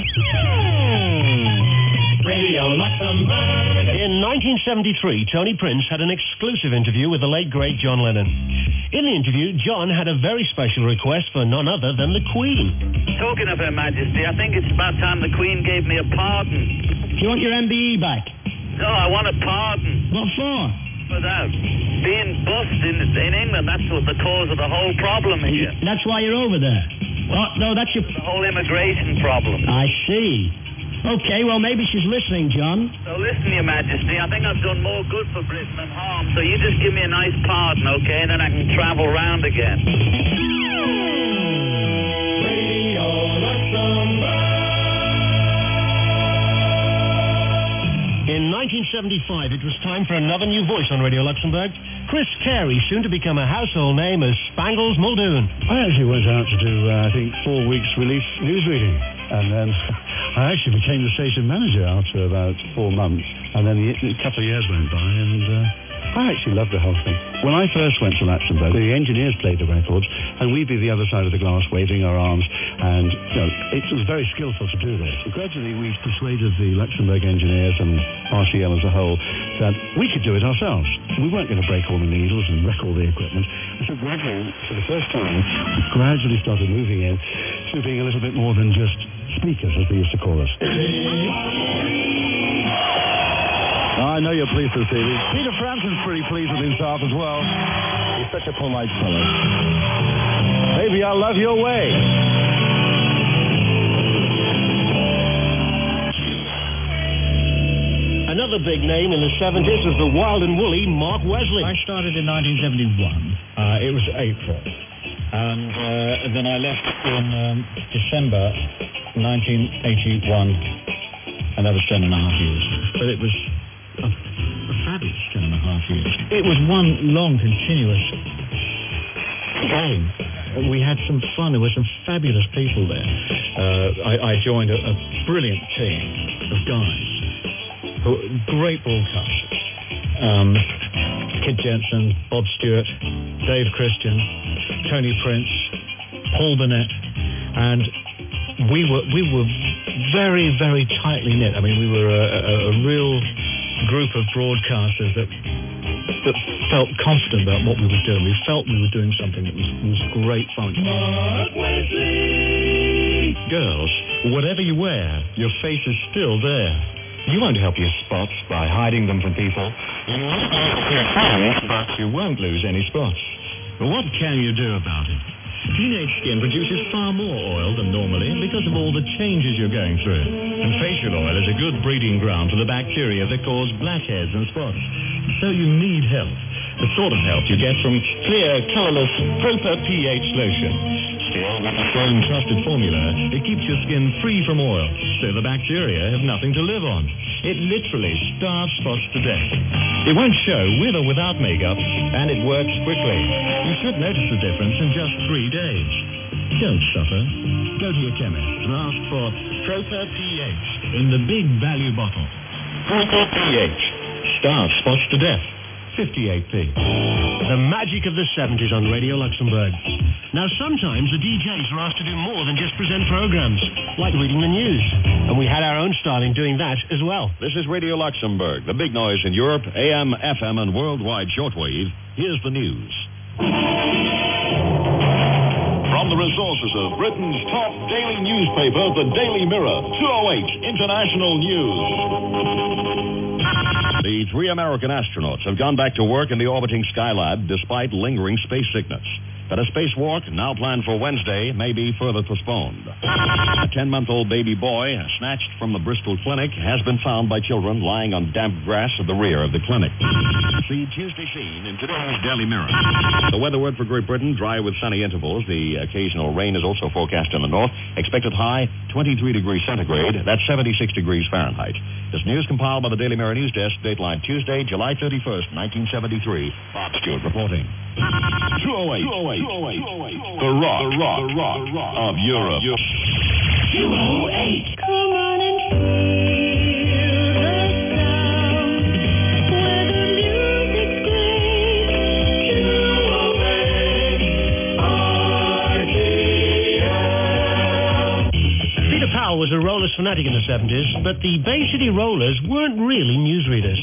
Radio Luxembourg. In 1973, Tony Prince had an exclusive interview with the late, great John Lennon. In the interview, John had a very special request for none other than the Queen.
Talking of Her Majesty, I think it's about time the Queen gave me a pardon.
Do you want your MBE back?
No, I want a pardon.
What for?
For that. Being bussed in England, that's what the cause of the whole problem here.
That's why you're over there. Oh, no, that's your...
The whole immigration problem.
I see. Okay, well, maybe she's listening, John.
So listen, Your Majesty, I think I've done more good for Britain than harm, so you just give me a nice pardon, okay, and then I can travel round again.
Radio Luxembourg.
In 1975, it was time for another new voice on Radio Luxembourg. Chris Carey, soon to become a household name as Spangles Muldoon.
I actually went out to do, I think, 4 weeks relief news reading. And then I actually became the station manager after about 4 months. And then a couple of years went by, and I actually loved the whole thing. When I first went to Luxembourg, the engineers played the records, and we'd be the other side of the glass waving our arms. And it was very skillful to do this. But gradually, we persuaded the Luxembourg engineers and RCL as a whole that we could do it ourselves. We weren't going to break all the needles and wreck all the equipment. So gradually, for the first time, we gradually started moving in to being a little bit more than just speakers, as they used to call us.
I know you're pleased to see me. Peter Frampton's pretty pleased with himself as well. He's such a polite fellow. Baby, I love your way.
Another big name in the 70s was the wild and woolly Mark Wesley.
I started in 1971. It was April. And then I left in December 1981. And that was 10.5 years. But it was a fabulous 10.5 years. It was one long, continuous game. We had some fun. There were some fabulous people there. I joined a brilliant team of guys. Great broadcasters. Kid Jensen, Bob Stewart, Dave Christian, Tony Prince, Paul Burnett, and we were very, very tightly knit. I mean, we were a real group of broadcasters that felt confident about what we were doing. We felt we were doing something that was great fun.
Girls, whatever you wear, your face is still there. You won't help your spots by hiding them from people. You won't help your friends, but you won't lose any spots. But what can you do about it? Teenage skin produces far more oil than normally because of all the changes you're going through. And facial oil is a good breeding ground for the bacteria that cause blackheads and spots. So you need help. The sort of help you get from clear, colorless Proper pH lotion. Still, with the same trusted formula, it keeps your skin free from oil, so the bacteria have nothing to live on. It literally starves spots to death. It won't show with or without makeup, and it works quickly. You should notice the difference in just 3 days. Don't suffer. Go to your chemist and ask for Proper pH in the big value bottle. Proper pH. Starves spots to death. 58p.
The magic of the 70s on Radio Luxembourg. Now, sometimes the DJs are asked to do more than just present programs, like reading the news. And we had our own style in doing that as well.
This is Radio Luxembourg, the big noise in Europe, AM, FM, and worldwide shortwave. Here's the news. From the resources of Britain's top daily newspaper, the Daily Mirror, 208 International News. The 3 American astronauts have gone back to work in the orbiting Skylab despite lingering space sickness. But a spacewalk, now planned for Wednesday, may be further postponed. A 10-month-old baby boy, snatched from the Bristol clinic, has been found by children lying on damp grass at the rear of the clinic. See Tuesday scene in today's Daily Mirror. The weather word for Great Britain, dry with sunny intervals. The occasional rain is also forecast in the north. Expected high, 23 degrees centigrade. That's 76 degrees Fahrenheit. This news compiled by the Daily Mirror News Desk, dateline Tuesday, July 31st, 1973. Bob Stewart reporting. 208. The rock of Europe.
208. Come on and feel the sound where the music's great. 208.
was a Rollers fanatic in the 70s, but the Bay City Rollers weren't really newsreaders.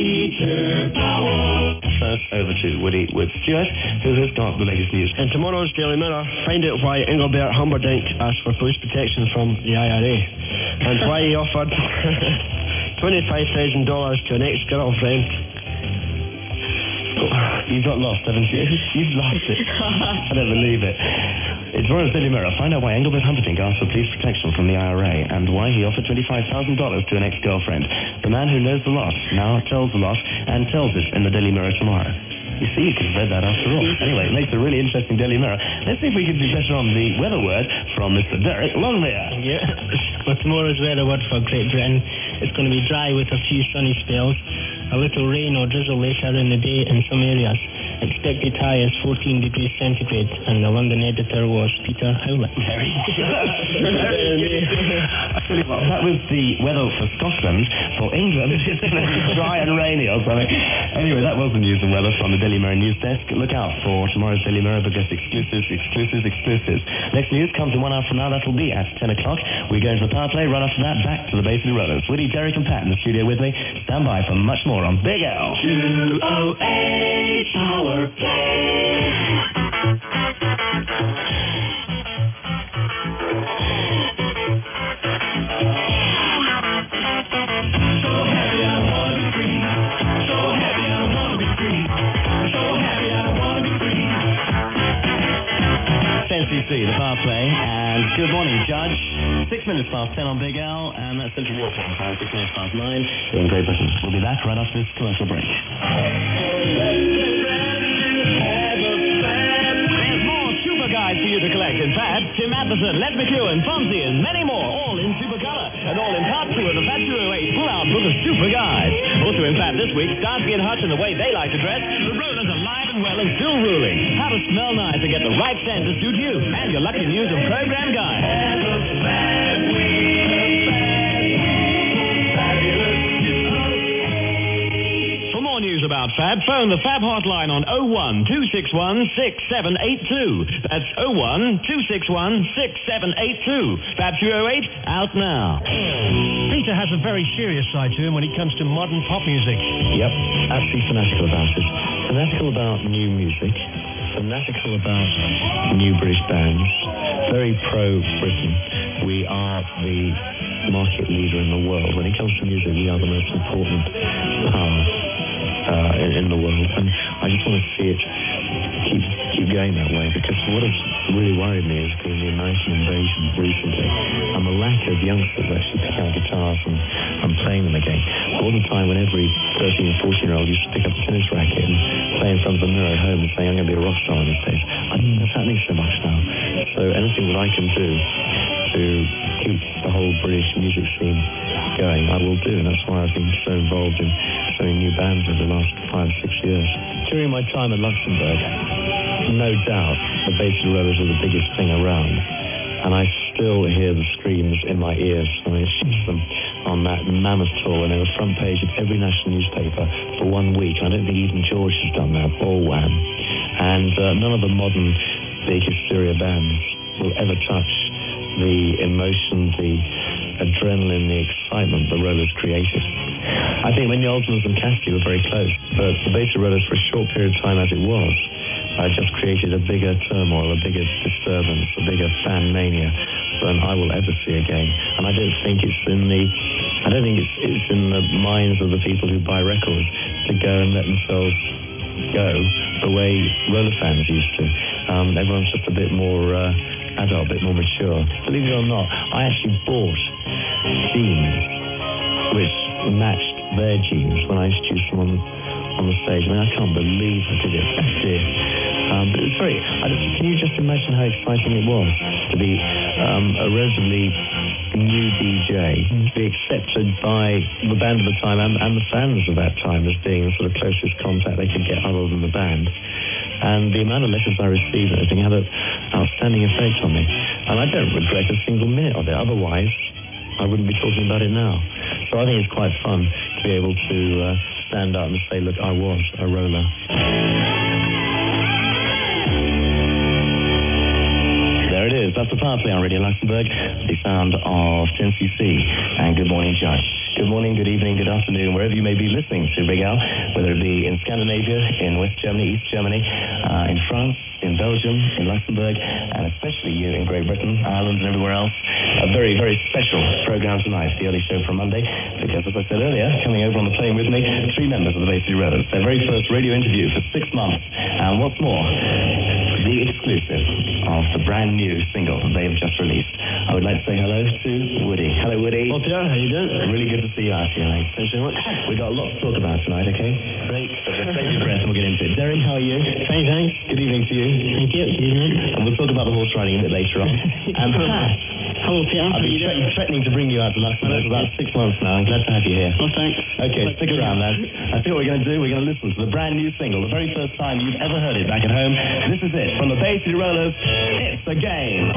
First, over to Woody with Stuart, who has got the latest news.
In tomorrow's Daily Mirror, find out why Engelbert Humperdinck asked for police protection from the IRA, and why he offered $25,000 to an ex-girlfriend.
You got lost, haven't you? You've lost it. I don't believe it. It's tomorrow's Daily Mirror. Find out why Engelbert Humperdinck asked for police protection from the IRA and why he offered $25,000 to an ex-girlfriend. The man who knows the lot now tells the lot and tells it in the Daily Mirror tomorrow. You see, you could have read that after all. Anyway, it makes a really interesting Daily Mirror. Let's see if we can do better on the weather word from Mr. Derek Longmire.
Yeah. Well, tomorrow's weather word for Great Britain, it's going to be dry with a few sunny spells, a little rain or drizzle later in the day in some areas. Expected high is 14 degrees centigrade, and the London editor was Peter Howlett.
Very I tell you what, that was the weather for Scotland. For England, it's going to be dry and rainy or something. Anyway, that was the news and weather from the Daily Mirror news desk. Look out for tomorrow's Daily Mirror because exclusives. Next news comes in 1 hour from now. That'll be at 10 o'clock. We go into the power play. Right after that, back to the Bay City Rollers. Woody, Derek and Pat in the studio with me. Stand by for much more on Big L.
208 Power Play.
NCC, the power play, and good morning, Judge. 6 minutes past 10 on Big L, and that's Central Water Time, 6 minutes past 9 in Great Britain. We'll be back right after this commercial break.
There's more Super Guides for you to collect in Fab. Tim Anderson, Les McEwen, Fonzie, and many more, all in Super Color, and all in part 2 of the Fab 208 pull-out book of Super Guides. Also in Fab this week, Starsky and Hutch and the way they like to dress. The Rollers are live and well and still ruling. How to smell nice and get the right scent to suit you. And your lucky news and program guide. For more news about Fab, phone the Fab hotline on 01-261-6782. That's 01-261-6782. Fab 208, out now.
Peter has a very serious side to him when it comes to modern pop music.
Yep, absolutely fanatical about it. Fanatical about new music. Fanatical about new British bands. Very pro-Britain. We are the market leader in the world. When it comes to music, we are the most important power in the world. And I just want to see it keep going that way, because what has really worried me is the American invasion recently and the lack of youngsters actually picking up guitars and playing them again. All the time when every 13 and 14-year-old used to pick up a tennis racket and play in front of the mirror at home and say, I'm going to be a rock star on this stage. I don't think that's happening so much now. So anything that I can do to keep the whole British music scene going, I will do, and that's why I've been so involved in so many new bands over the last 5 or 6 years. During my time at Luxembourg, no doubt the Bay City Rollers were the biggest thing around, and I still hear the screams in my ears when I see them on that mammoth tour, and they were front page of every national newspaper for 1 week. I don't think even George has done that, or Wham. And none of the modern big hysteria bands will ever touch the emotion, the adrenaline, the excitement the Rollers created. I think when the Osmonds and Cassidy were very close, but the Bay City Rollers, for a short period of time as it was, just created a bigger turmoil, a bigger disturbance, a bigger fan mania than I will ever see again. And I don't think it's in the minds of the people who buy records to go and let themselves go the way Roller fans used to. Everyone's just a bit more adult, a bit more mature. Believe it or not, I actually bought jeans which matched their jeans when I introduced them on the stage. I mean, I can't believe I did it. But it was very... can you just imagine how exciting it was to be a relatively new DJ, be accepted by the band of the time and the fans of that time as being the sort of closest contact they could get other than the band. And the amount of letters I received and everything had an outstanding effect on me. And I don't regret a single minute of it. Otherwise, I wouldn't be talking about it now. So I think it's quite fun to be able to stand up and say, look, I was a roller. There it is.
That's the Power Play on Radio Luxembourg, the sound of 10cc. And good morning, Josh. Good morning, good evening, good afternoon, wherever you may be listening to Big Al, whether it be in Scandinavia, in West Germany, East Germany, in France, in Belgium, in Luxembourg, and especially you in Great Britain, Ireland, and everywhere else. A very, very special program tonight, the early show from Monday, because as I said earlier, coming over on the plane with me, 3 members of the Bay City Rollers. Their very first radio interview for 6 months. And what's more, the exclusive of the brand new single they have just released. I would like to say hello to Woody. Hello, Woody.
Well, Pierre, how you doing?
Really good to see you out here, mate.
Thanks very much.
We've got a lot to talk about tonight, okay?
Great.
So just save your breath and we'll get into it. Derek, how are you?
Fine, thanks.
Good evening to you.
Thank you. Good evening.
And we'll talk about the horse riding a bit later on. And Pat.
Hello, Pierre.
I've been threatening to bring you out to Luxembourg for about 6 months now. I'm glad to have you here.
Oh, thanks.
Okay, stick around, lads. I think what we're going to do, we're going to listen to the brand new single, the very first time you've ever heard it back at home. This is it, from the Bay City Rollers, It's a Game.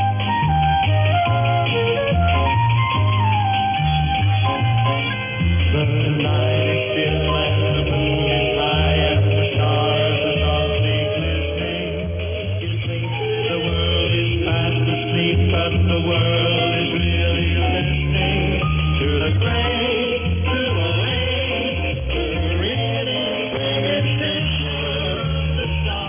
The night is still and the moon is high and the stars are softly glistening. You think the world is fast asleep, but the world is really listening to the great 208, the really great station, the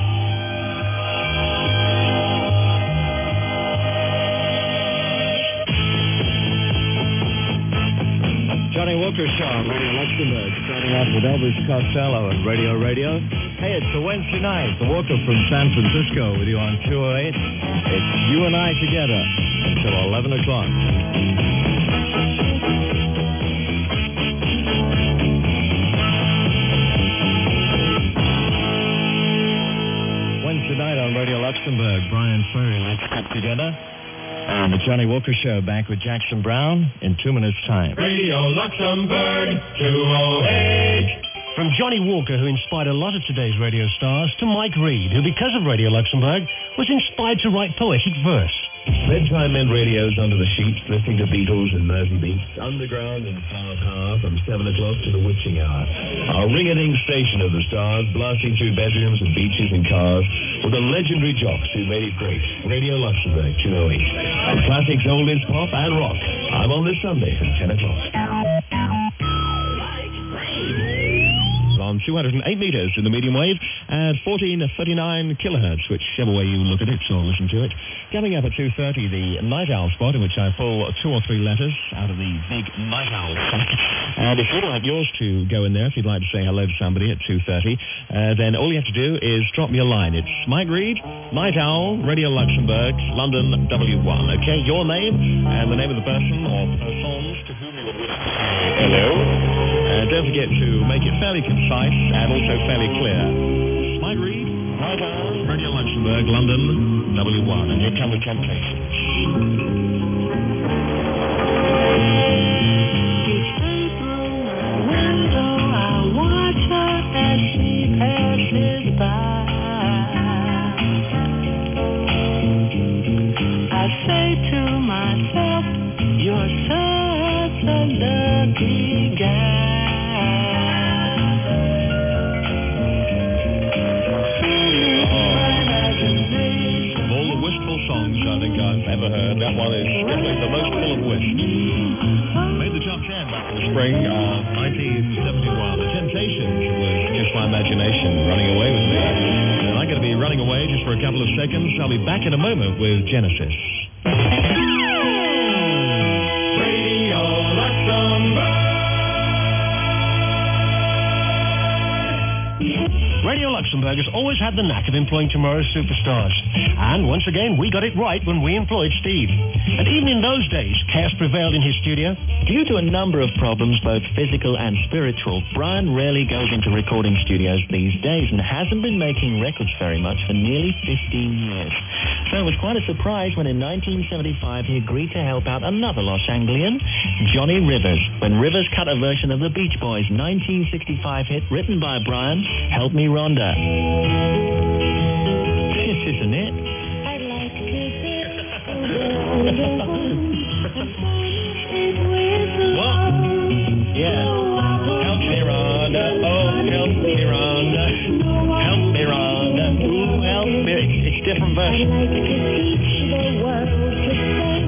Johnny Walker Show on Radio Luxembourg, starting off with Elvis Costello and Radio. Hey, it's a Wednesday night. The Walker from San Francisco with you on 208. It's you and I together until 11 o'clock. Wednesday night on Radio Luxembourg, Brian Ferry, let's get together. And the Johnny Walker Show back with Jackson Brown in 2 minutes' time.
Radio Luxembourg 208. From Johnny Walker, who inspired a lot of today's radio stars, to Mike Reed, who, because of Radio Luxembourg, was inspired to write poetic verse.
Bedtime meant radios under the sheets, listening to Beatles and Mersey Beats, underground and power from 7 o'clock to the witching hour. Our ring-a-ding station of the stars, blasting through bedrooms and beaches and cars, with the legendary jocks who made it great. Radio Luxembourg 208. The classics, oldies, pop, and rock. I'm on this Sunday from 10 o'clock.
On 208 meters in the medium wave at 1439 kilohertz, whichever way you look at it, so listen to it. Coming up at 2:30, the Night Owl spot, in which I pull 2 or 3 letters out of the big Night Owl sack. And if you'd like yours to go in there, if you'd like to say hello to somebody at 2:30, then all you have to do is drop me a line. It's Mike Reed, Night Owl, Radio Luxembourg, London W1. Okay, your name and the name of the person or persons to whom you would wish to say hello. Don't forget to make it fairly concise and also fairly clear. Mike Reed, Night Owl, Radio Luxembourg, London, W1, and here come the Temptations.
I watch her as she passes by. I say to myself, you're such a lucky guy.
Songs I think I've ever heard. That one is definitely the most full of wish. Made the top 10 back in the spring of 1971. The Temptations was just my imagination running away with me. And I'm going to be running away just for a couple of seconds. I'll be back in a moment with Genesis.
Radio Luxembourg.
Radio Luxembourg has always had the knack of employing tomorrow's superstars. And once again, we got it right when we employed Steve. And even in those days, chaos prevailed in his studio.
Due to a number of problems, both physical and spiritual, Brian rarely goes into recording studios these days and hasn't been making records very much for nearly 15 years. So it was quite a surprise when in 1975 he agreed to help out another Los Angeles, Johnny Rivers, when Rivers cut a version of the Beach Boys' 1965 hit written by Brian, Help Me Rhonda. This isn't it.
I'd like
What? Yeah. Help me, Rhonda. Oh, help me, Rhonda. Help me, Rhonda. Ooh, help me. It's different version.
world to say.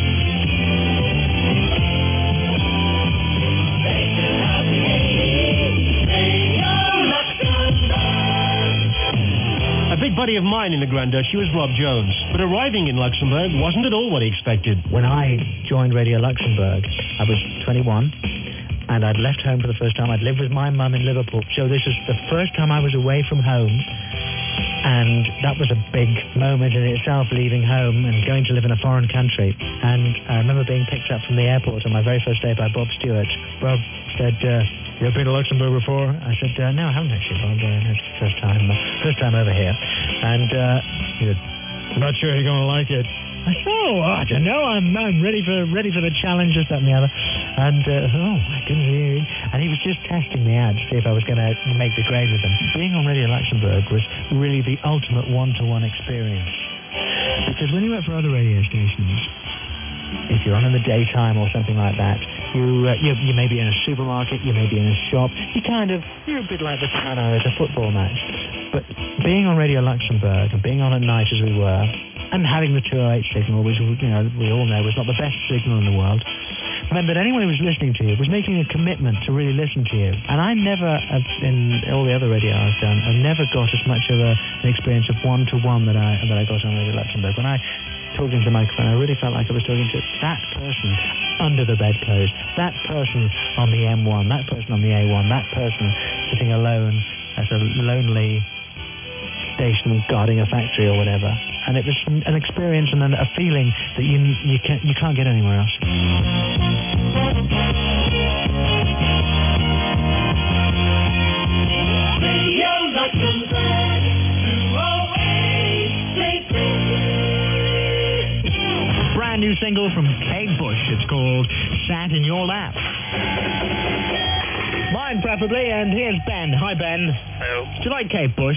Station of the 80s, Radio Luxembourg.
A big buddy of mine in the Grand Duchy was Rob Jones, but arriving in Luxembourg wasn't at all what he expected.
When I joined Radio Luxembourg, I was 21, and I'd left home for the first time. I'd lived with my mum in Liverpool, so this was the first time I was away from home, and that was a big moment in itself, leaving home and going to live in a foreign country. And I remember being picked up from the airport on my very first day by Bob Stewart. Bob said, you ever been to Luxembourg before? I said, no, I haven't actually, Bob. It's the first time over here. And he said, I'm not sure you're going to like it. I said, I don't know. I'm ready for the challenge, this, that, and the other. And I couldn't hear him. And he was just testing me out to see if I was going to make the grade with him. Being on Radio Luxembourg was really the ultimate one-to-one experience. Because when you work for other radio stations, if you're on in the daytime or something like that, you may be in a supermarket, you may be in a shop. You're a bit like the piano at a football match. But being on Radio Luxembourg and being on at night as we were, and having the 208 signal, which we all know was not the best signal in the world, meant that anyone who was listening to you was making a commitment to really listen to you. And I never, in all the other radio I've done, I've never got as much of an experience of one-to-one that I got on Radio Luxembourg. When I talked into the microphone, I really felt like I was talking to that person under the bedclothes, that person on the M1, that person on the A1, that person sitting alone at a lonely station guarding a factory or whatever. And it was an experience and a feeling that you can't get anywhere else.
Radio Luxembourg, 208.
Brand new single from Kate Bush. It's called Sat in Your Lap. Mine preferably, and here's Ben. Hi, Ben.
Hello.
Do you like Kate Bush?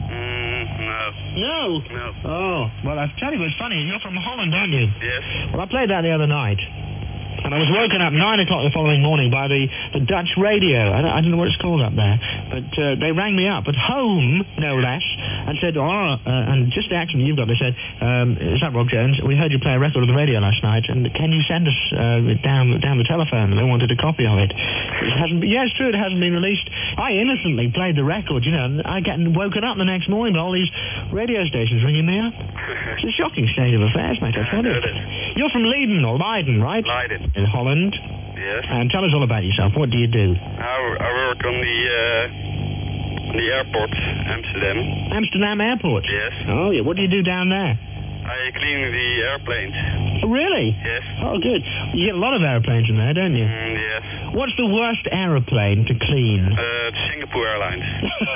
No.
No? Oh, well, I'll tell you what's funny. You're from Holland, aren't you?
Yes.
Well, I played that the other night, and I was woken up 9 o'clock the following morning by the Dutch radio. I don't know what it's called up there, but they rang me up at home, no less, and said, and just the accent you've got, they said, is that Rob Jones? We heard you play a record on the radio last night, and can you send us down the telephone? And they wanted a copy of it. It hasn't been, yeah, it's true, it hasn't been released. I innocently played the record, and I get woken up the next morning with all these radio stations ringing me up. It's a shocking state of affairs, mate, I tell you. You're from Leiden, or Leiden, right?
Leiden.
In Holland.
Yes.
And tell us all about yourself. What do you do?
I work on the airport, Amsterdam.
Amsterdam Airport?
Yes.
Oh, yeah. What do you do down there?
I clean the airplanes.
Oh, really?
Yes.
Oh, good. You get a lot of airplanes in there, don't you?
Yes.
What's the worst aeroplane to clean?
Singapore Airlines.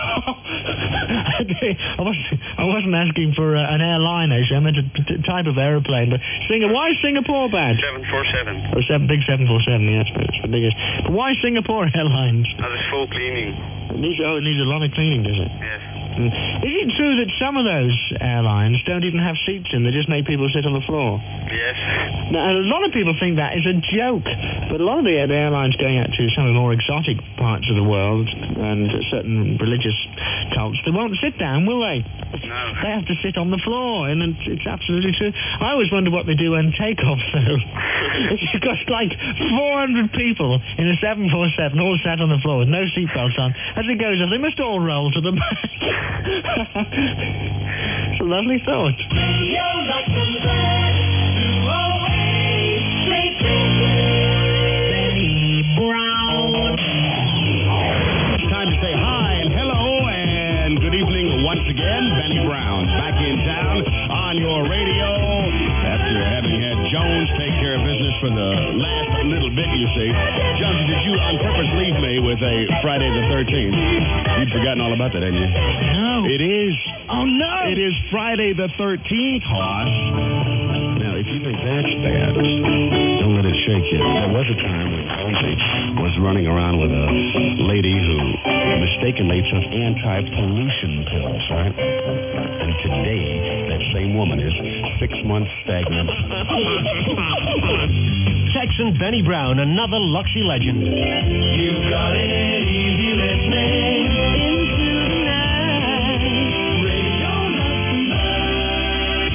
I wasn't asking for an airline, actually. I meant a type of airplane. But why is Singapore bad?
747.
Oh, big 747, yes, it's the biggest. But why Singapore Airlines?
It's full cleaning.
It needs a lot of cleaning, does it?
Yes.
Is it true that some of those airlines don't even have seats in? They just make people sit on the floor?
Yes.
Now, a lot of people think that is a joke, but a lot of the airlines going out to some of the more exotic parts of the world and certain religious cults, they won't sit down, will they?
No.
They have to sit on the floor, and it's absolutely true. I always wonder what they do when takeoff, though. You've got like 400 people in a 747 all sat on the floor with no seatbelts on. As it goes off, they must all roll to the back. It's a lovely thought.
Radio Luxembourg, 208. Benny Brown.
Time to say hi and hello and good evening once again. Benny Brown back in town on your radio after having had Jones take care of business for the last little bit, you see. Jones, did you on purpose leave me with a Friday the 13th? You'd forgotten all about that, hadn't you?
No.
It is.
Oh, no.
It is Friday the 13th, Hoss. Now, if you think that's bad, don't let it shake you. There was a time when Jonesy was running around with a lady who mistakenly took anti-pollution pills, right? And today, that same woman is 6 months stagnant.
Texan Benny Brown, another Luxy legend.
You've got it easy listening into the night. Radio Luxembourg.
And now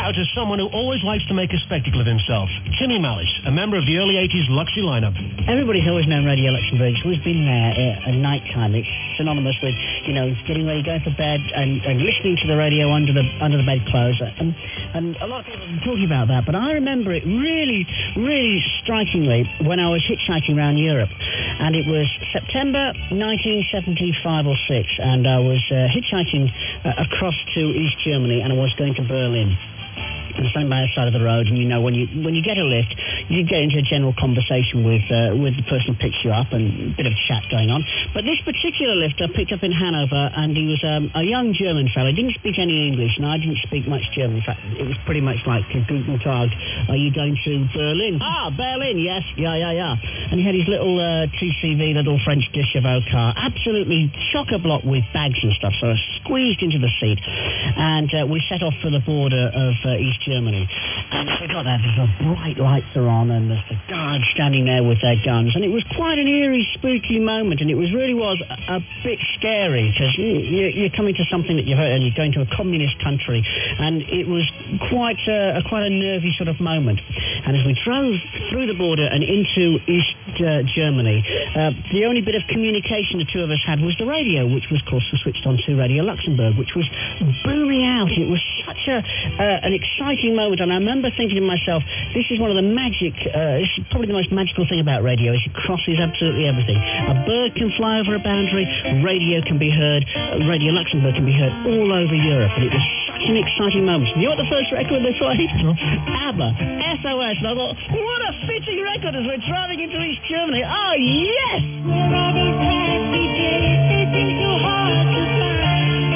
out as someone who always likes to make a spectacle of himself. Timmy Mallis, a member of the early 80s Luxy lineup.
Everybody's always known Radio Luxembourg. It's always been there at night time. It's synonymous with, getting ready, going to bed and listening to the radio under the bedclothes. And a lot of people have been talking about that, but I remember it really, really strikingly when I was hitchhiking around Europe. And it was September 1975 or 6, and I was hitchhiking across to East Germany, and I was going to Berlin. I'm standing by the side of the road, and when you get a lift, you get into a general conversation with the person who picks you up, and a bit of chat going on. But this particular lift I picked up in Hanover, and he was a young German fellow. He didn't speak any English, and I didn't speak much German. In fact, it was pretty much like, Guten Tag, are you going to Berlin? Ah, Berlin, yes, yeah. And he had his little TCV, little French Deshavo car, absolutely chock-a-block with bags and stuff, so I squeezed into the seat, and we set off for the border of East Germany. And we got there, the bright lights are on, and there's the guards standing there with their guns, and it was quite an eerie, spooky moment, and it really was a bit scary, because you're coming to something that you've heard, and you're going to a communist country, and it was quite a nervy sort of moment. And as we drove through the border and into East Germany, the only bit of communication the two of us had was the radio, which was, of course, switched on to Radio Luxembourg, which was booming out. It was such an exciting moment, and I remember thinking to myself, this is one of the magic, this is probably the most magical thing about radio, is it crosses absolutely everything. A bird can fly over a boundary, radio can be heard, Radio Luxembourg can be heard all over Europe, and it was such an exciting moment. You know what the first record they played? ABBA, SOS, and I thought, what a fitting record as we're driving into East Germany. Oh, yes! Where are these happy days? They seem so hard to find.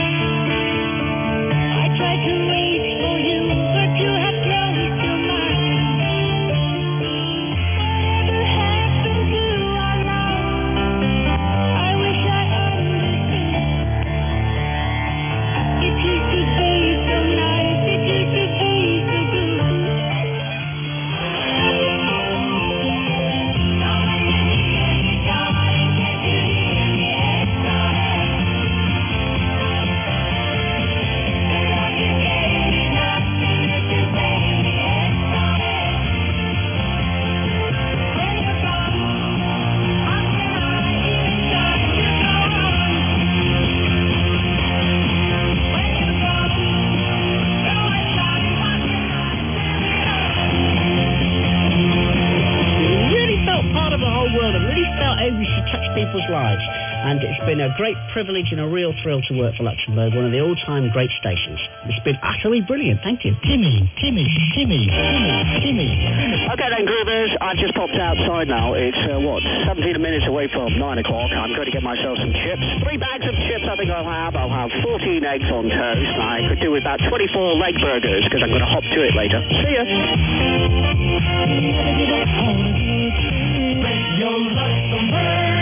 I tried to wait for you, but you have closed your mind. Whatever happened to our love? I wish I understood. It used to be so nice, it used to be so good. People's lives, and it's been a great privilege and a real thrill to work for Luxembourg, one of the all-time great stations. It's been utterly brilliant. Thank you. Timmy.
Okay then, groovers, I've just popped outside now. It's 17 minutes away from 9 o'clock. I'm going to get myself some chips. 3 bags of chips I think I'll have 14 eggs on toast. I could do with about 24 leg burgers, because I'm going to hop to it later. See ya.
Radio Luxembourg.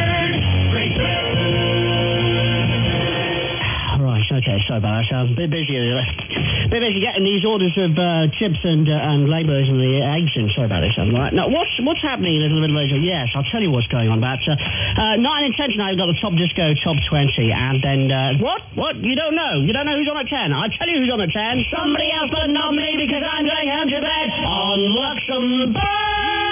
Right, okay, sorry about that. I'm a bit busy getting these orders of chips and labours and the eggs in. Sorry about this. Right. Now, what's happening a little bit later? Yes, I'll tell you what's going on. About 9 and 10 tonight, we've got the Top Disco Top 20, and then what? You don't know? You don't know who's on at 10? I'll tell you who's on at 10. Somebody else, but not me, because I'm going home to bed on Luxembourg.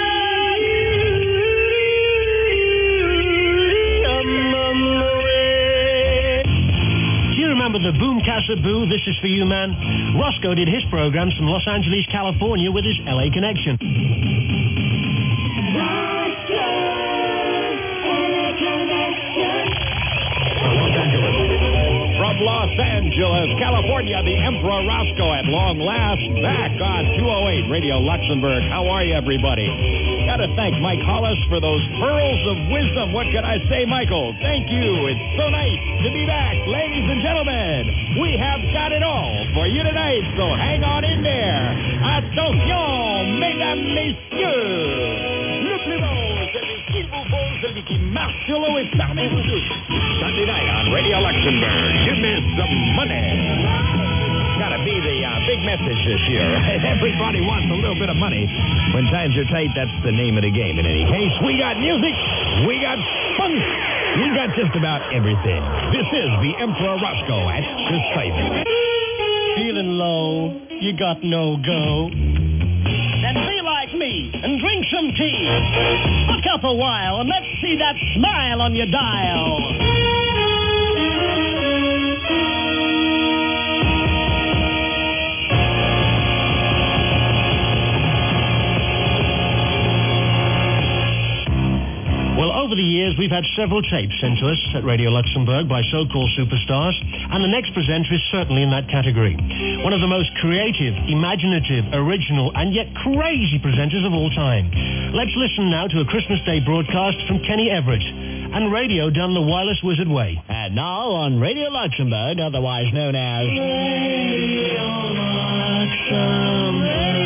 Remember the Boom Casa Boo, This Is For You Man? Roscoe did his programs from Los Angeles, California with his LA connection.
From Los Angeles, California, the Emperor Roscoe at long last back on 208 Radio Luxembourg. How are you, everybody? Got to thank Mike Hollis for those pearls of wisdom. What can I say, Michael? Thank you. It's so nice to be back. Ladies and gentlemen, we have got it all for you tonight, so hang on in there. Attention, mesdames, messieurs. Le plus beau, celui qu'il vous faut, celui qui marche sur l'eau est parmi vous tous. Sunday night on Radio Luxembourg. Give me some money. Gotta be the big message this year. Everybody wants a little bit of money. When times are tight, that's the name of the game. In any case, we got music, we got fun, we got just about everything. This is the Emperor Roscoe at Precisely.
feeling low, you got no go. Then be like me and drink some tea. Look up a while and let's see that smile on your dial. Well, over the years, we've had several tapes sent to us at Radio Luxembourg by so-called superstars, and the next presenter is certainly in that category. One of the most creative, imaginative, original, and yet crazy presenters of all time. Let's listen now to a Christmas Day broadcast from Kenny Everett, and radio done the wireless wizard way.
And now on Radio Luxembourg, otherwise known as Radio Luxembourg,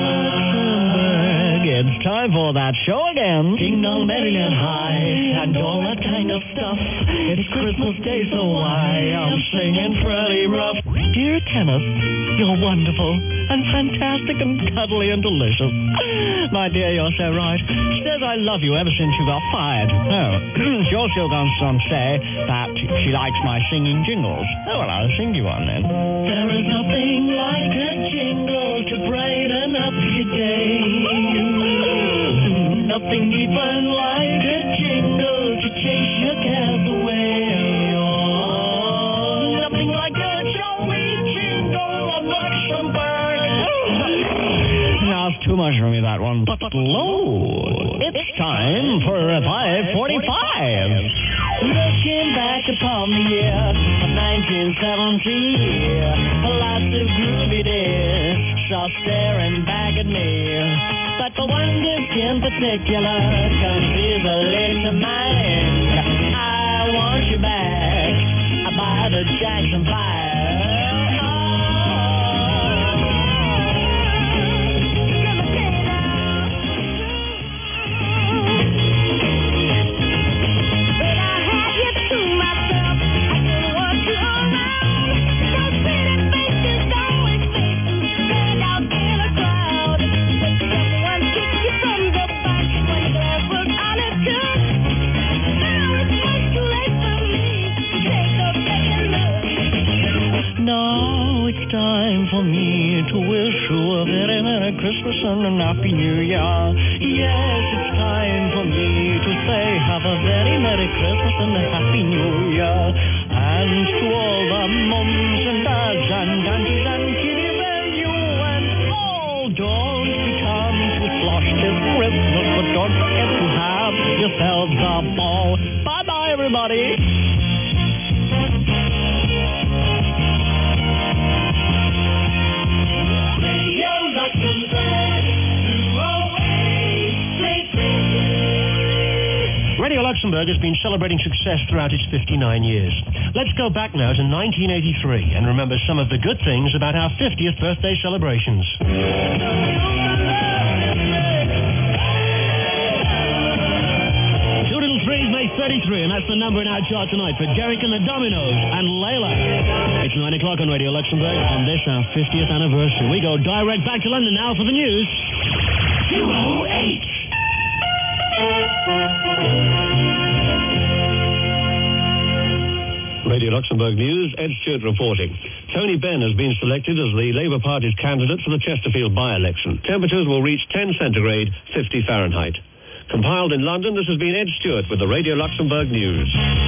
it's time for that show again. Ding dong, merry and high, and all that kind of stuff. It's Christmas Day, so I am singing pretty rough. Dear Kenneth, you're wonderful and fantastic and cuddly and delicious. My dear, you're so right. She says I love you ever since you got fired. Oh, she also goes on to say that she likes my singing jingles. Oh, well, I'll sing you one then. There is nothing like a jingle to brighten up your day. Nothing even like a jingle to chase your cares away. Oh, nothing like a jolly jingle of Luxembourg. Now, it's too much for me, that one. But lo, it's time for a 545. Looking back upon the year of 1970, lots of groovy days, saw staring back at me. But for one gift in particular, comes easily to mind. I want you back by the Jackson 5. Now it's time for me to wish you a very Merry Christmas and a Happy New Year. Yes, it's time for me to say have a very Merry Christmas and a Happy New Year. And to all the mums and dads and aunties and kiddies and you and all, don't become too sloshed this Christmas, but don't forget to have yourselves a ball. Bye-bye, everybody.
Radio Luxembourg has been celebrating success throughout its 59 years. Let's go back now to 1983 and remember some of the good things about our 50th birthday celebrations. Two Little Threes make 33, and that's the number in our chart tonight for Derek and the Dominoes and Layla. It's 9 o'clock on Radio Luxembourg on this, our 50th anniversary. We go direct back to London now for the news. 208.
Radio Luxembourg News, Ed Stewart reporting. Tony Benn has been selected as the Labour Party's candidate for the Chesterfield by-election. Temperatures will reach 10 centigrade, 50 Fahrenheit. Compiled in London, this has been Ed Stewart with the Radio Luxembourg News.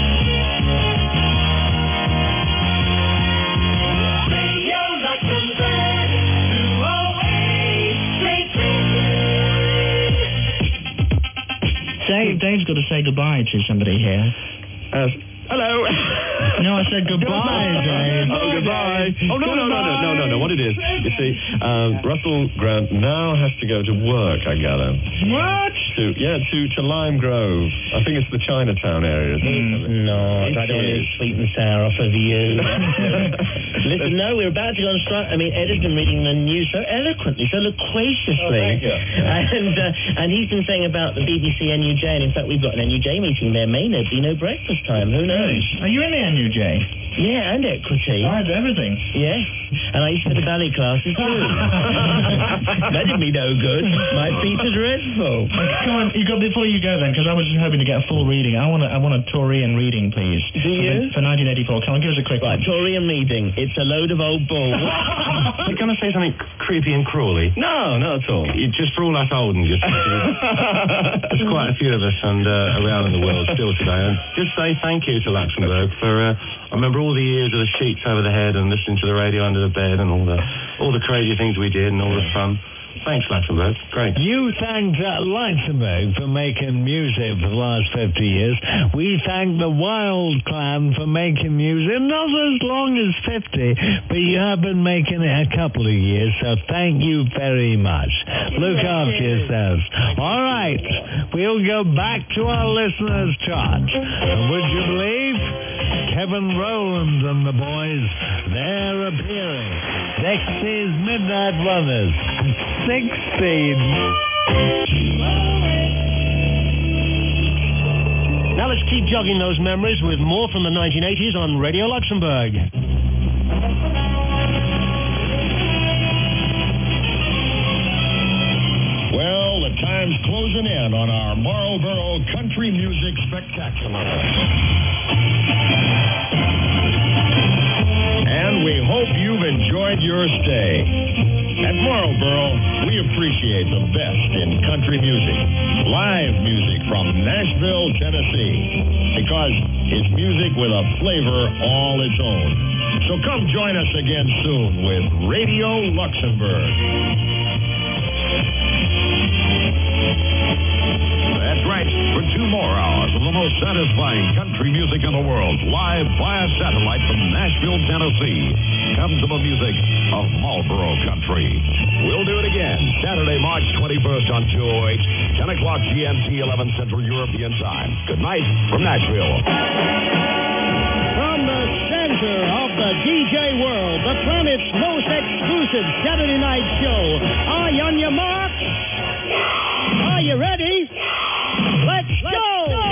Dave's got to say goodbye to somebody here.
Hello.
No, I said goodbye, Dave.
Oh, goodbye. Oh, no. What it is, you see, Russell Grant now has to go to work, I gather.
What?
To Lime Grove. I think it's the Chinatown area, isn't it?
No, I don't want to sweet and sour off of you. Listen, no, we're about to go on strike. I mean, Ed has been reading the news so eloquently, so loquaciously. And he's been saying about the BBC NUJ, and in fact, we've got an NUJ meeting there. May be no breakfast time. Who knows?
Are you in the
again, you, Jay?
Yeah, and equity.
I had everything.
Yeah, and I used to the ballet classes too. That did me no good. My feet are dreadful.
Come on, before you go then, because I was hoping to get a full reading. I want a Taurian reading, please.
Do you?
For 1984. Come on, give us a quick one.
Taurian reading. It's a load of old balls.
You're going to say something creepy and cruelly?
No, not at all.
Just for all us old and just... There's quite a few of us around in the world still today. And just say thank you to Luxembourg for... I remember all the years of the sheets over the head and listening to the radio under the bed and all the crazy things we did and all the fun. Thanks, Luxembourg. Great.
You thanked Luxembourg for making music for the last 50 years. We thank the Wild Clan for making music, not as long as 50, but you have been making it a couple of years, so thank you very much. Look after yourselves. All right, we'll go back to our listeners' chart. And would you believe? Kevin Rowland and the boys, they're appearing. Next is Midnight Runners, 16. Now let's keep jogging those memories with more from the 1980s on Radio Luxembourg.
Well, the time's closing in on our Marlboro Country Music Spectacular. And we hope you've enjoyed your stay. At Marlboro, we appreciate the best in country music, live music from Nashville, Tennessee, because it's music with a flavor all its own. So come join us again soon with Radio Luxembourg. That's right, for 2 more hours of the most satisfying country music in the world, live via satellite from Nashville, Tennessee, comes the music of Marlboro Country. We'll do it again Saturday, March 21st on 208, 10 o'clock GMT, 11 Central European Time. Good night from Nashville.
From the center of the DJ world, the planet's most exclusive Saturday night show. Are you on your mark? Are you ready? Let's go!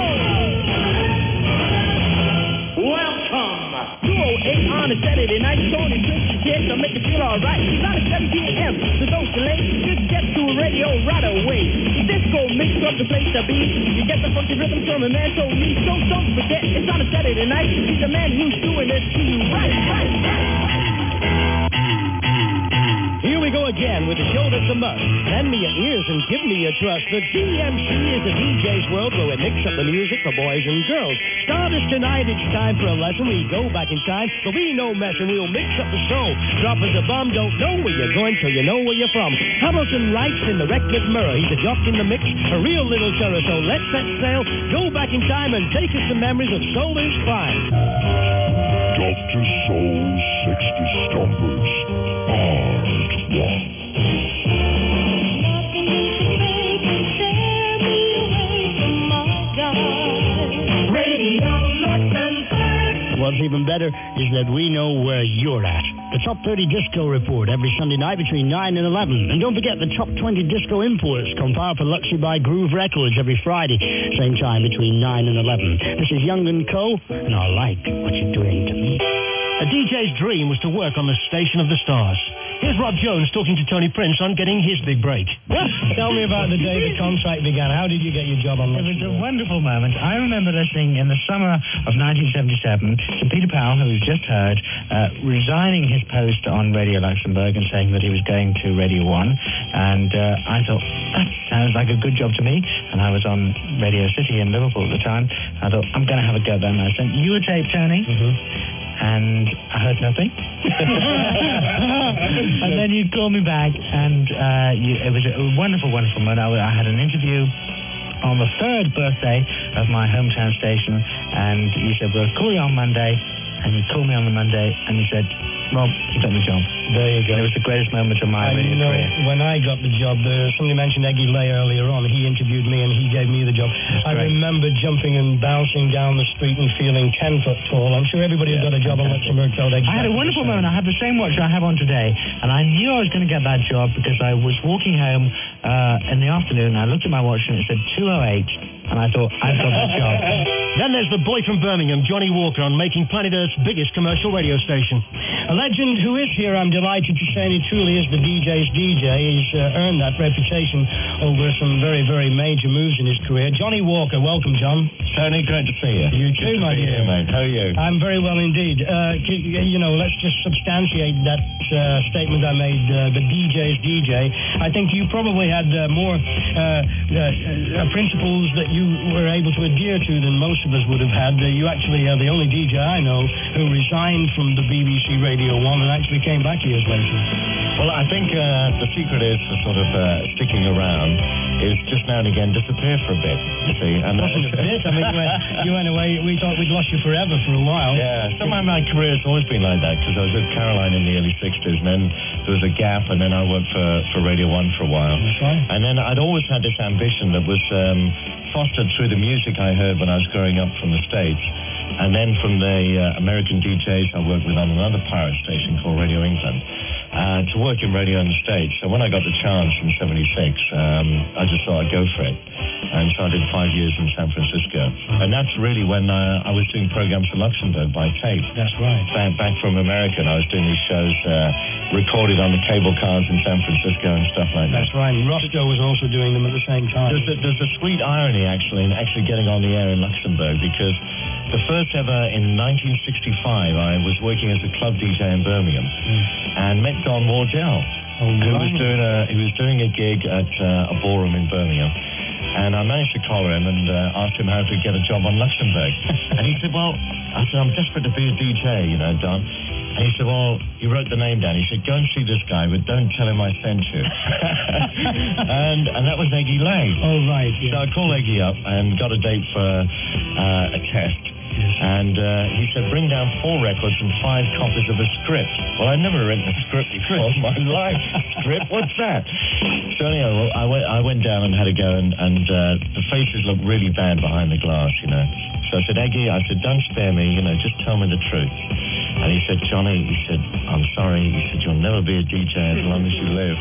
Welcome! 208 on a Saturday night show. The drinks and to make you feel alright. It's not at 7 p.m., so don't delay. Just get to a radio right away. The disco mix up the place to be. You get the funky rhythm from a man told me. So don't forget, it's on a Saturday night. He's the man who's doing this to you right. Here we go again with a show that's a must. Lend me your ears and give me your trust. The DMC is a DJ's world where we mix up the music for boys and girls. Start us tonight, it's time for a lesson. We go back in time, there'll be no messing. We'll mix up the show. Drop us a bomb, don't know where you're going till you know where you're from. Hamilton writes in the record mirror. He's a jock in the mix, a real little terror. So let's set sail, go back in time and take us some memories of Soul is Fine.
Dr. Soul's 60 Stompers, Part 1.
What's even better is that we know where you're at. The Top 30 Disco Report every Sunday night between 9 and 11. And don't forget the Top 20 Disco Imports compiled for luxury by Groove Records every Friday, same time between 9 and 11. This is Young & Co. and I like what you're doing to me. A DJ's dream was to work on the Station of the Stars. Here's Rob Jones talking to Tony Prince on getting his big break.
Tell me about the day the contract began. How did you get your job on Luxembourg?
It was a wonderful moment. I remember listening in the summer of 1977 to Peter Powell, who we've just heard, resigning his post on Radio Luxembourg and saying that he was going to Radio 1. And I thought, that sounds like a good job to me. And I was on Radio City in Liverpool at the time. I thought, I'm going to have a go there. And I sent you a tape, Tony. And I heard nothing. And then you called me back, and it was a wonderful, wonderful moment. I had an interview on the 3rd birthday of my hometown station, and you said, we'll call you on Monday. And you called me on the Monday, and you said, Rob, you got the job.
There you go.
It was the greatest moment of my radio career.
When I got the job, somebody mentioned Eggy Lay earlier on. He interviewed me and he gave me the job. I remember jumping and bouncing down the street and feeling 10 foot tall. I'm sure everybody who got a job on Luxembourg felt exactly.
I had a wonderful moment. I had the same watch I have on today, and I knew I was going to get that job because I was walking home in the afternoon. I looked at my watch and it said 2:08, and I thought, I've got that job.
Then there's the boy from Birmingham, Johnny Walker, on making Planet Earth's biggest commercial radio station.
A legend who is here, I'm delighted to say, and he truly is the DJ's DJ. He's earned that reputation over some very, very major moves in his career. Johnny Walker, welcome, John.
Tony, great to see you.
You too, my dear.
Here, mate. How are you?
I'm very well indeed. Let's just substantiate that statement I made, the DJ's DJ. I think you probably had more principles that you were able to adhere to than most of us would have had. You actually are the only DJ I know who resigned from the BBC Radio 1 and actually came back years later.
Well, I think the secret is for sort of sticking around is just now and again disappear for a bit, you see. And
wasn't a bit. I mean, you went away. We thought we'd lost you forever for a while.
Yeah, somehow my career has always been like that because I was with Caroline in the early 60s and then there was a gap and then I worked for Radio 1 for a while.
That's right.
And then I'd always had this ambition that was fostered through the music I heard when I was growing up from the States. And then from the American DJs I worked with on another pirate station called Radio England to work in radio in the States. So when I got the chance in 76, I just thought I'd go for it. And so I did 5 years in San Francisco. And that's really when I was doing programs for Luxembourg by tape.
That's right.
Back from America, and I was doing these shows recorded on the cable cars in San Francisco and stuff like that.
That's right. And Roscoe was also doing them at the same time.
There's a sweet irony, actually, in actually getting on the air in Luxembourg, because the first ever in 1965, I was working as a club DJ in Birmingham and met Don Wardell, who was doing a gig at a ballroom in Birmingham. And I managed to collar him and asked him how to get a job on Luxembourg. And he said, well, I said, I'm desperate to be a DJ, Don. And he said, well, he wrote the name down. He said, go and see this guy, but don't tell him I sent you. and that was Eggy Lane.
Oh, right. Yeah.
So I called Eggy up and got a date for a test. And he said, bring down 4 records and 5 copies of a script. Well, I'd never written a script before in my life. Script? What's that? So anyhow, I went down and had a go, and the faces looked really bad behind the glass, So I said, Eggy, don't spare me, just tell me the truth. And he said, Johnny, he said, I'm sorry. He said, you'll never be a DJ as long as you live.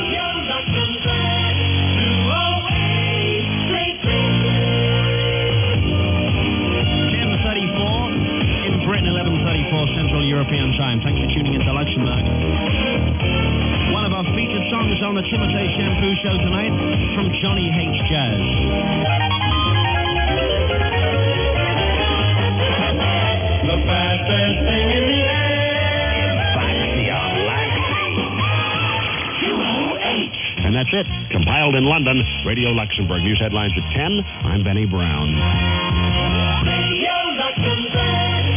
11:34 Central European Time. Thanks for tuning into Luxembourg. One of our featured songs on the Timothée Shampoo Show tonight from Johnny H. Jazz.
The fastest thing in the air.
Galaxy. 208. And that's it. Compiled in London. Radio Luxembourg. News headlines at 10. I'm Benny Brown.
Radio Luxembourg.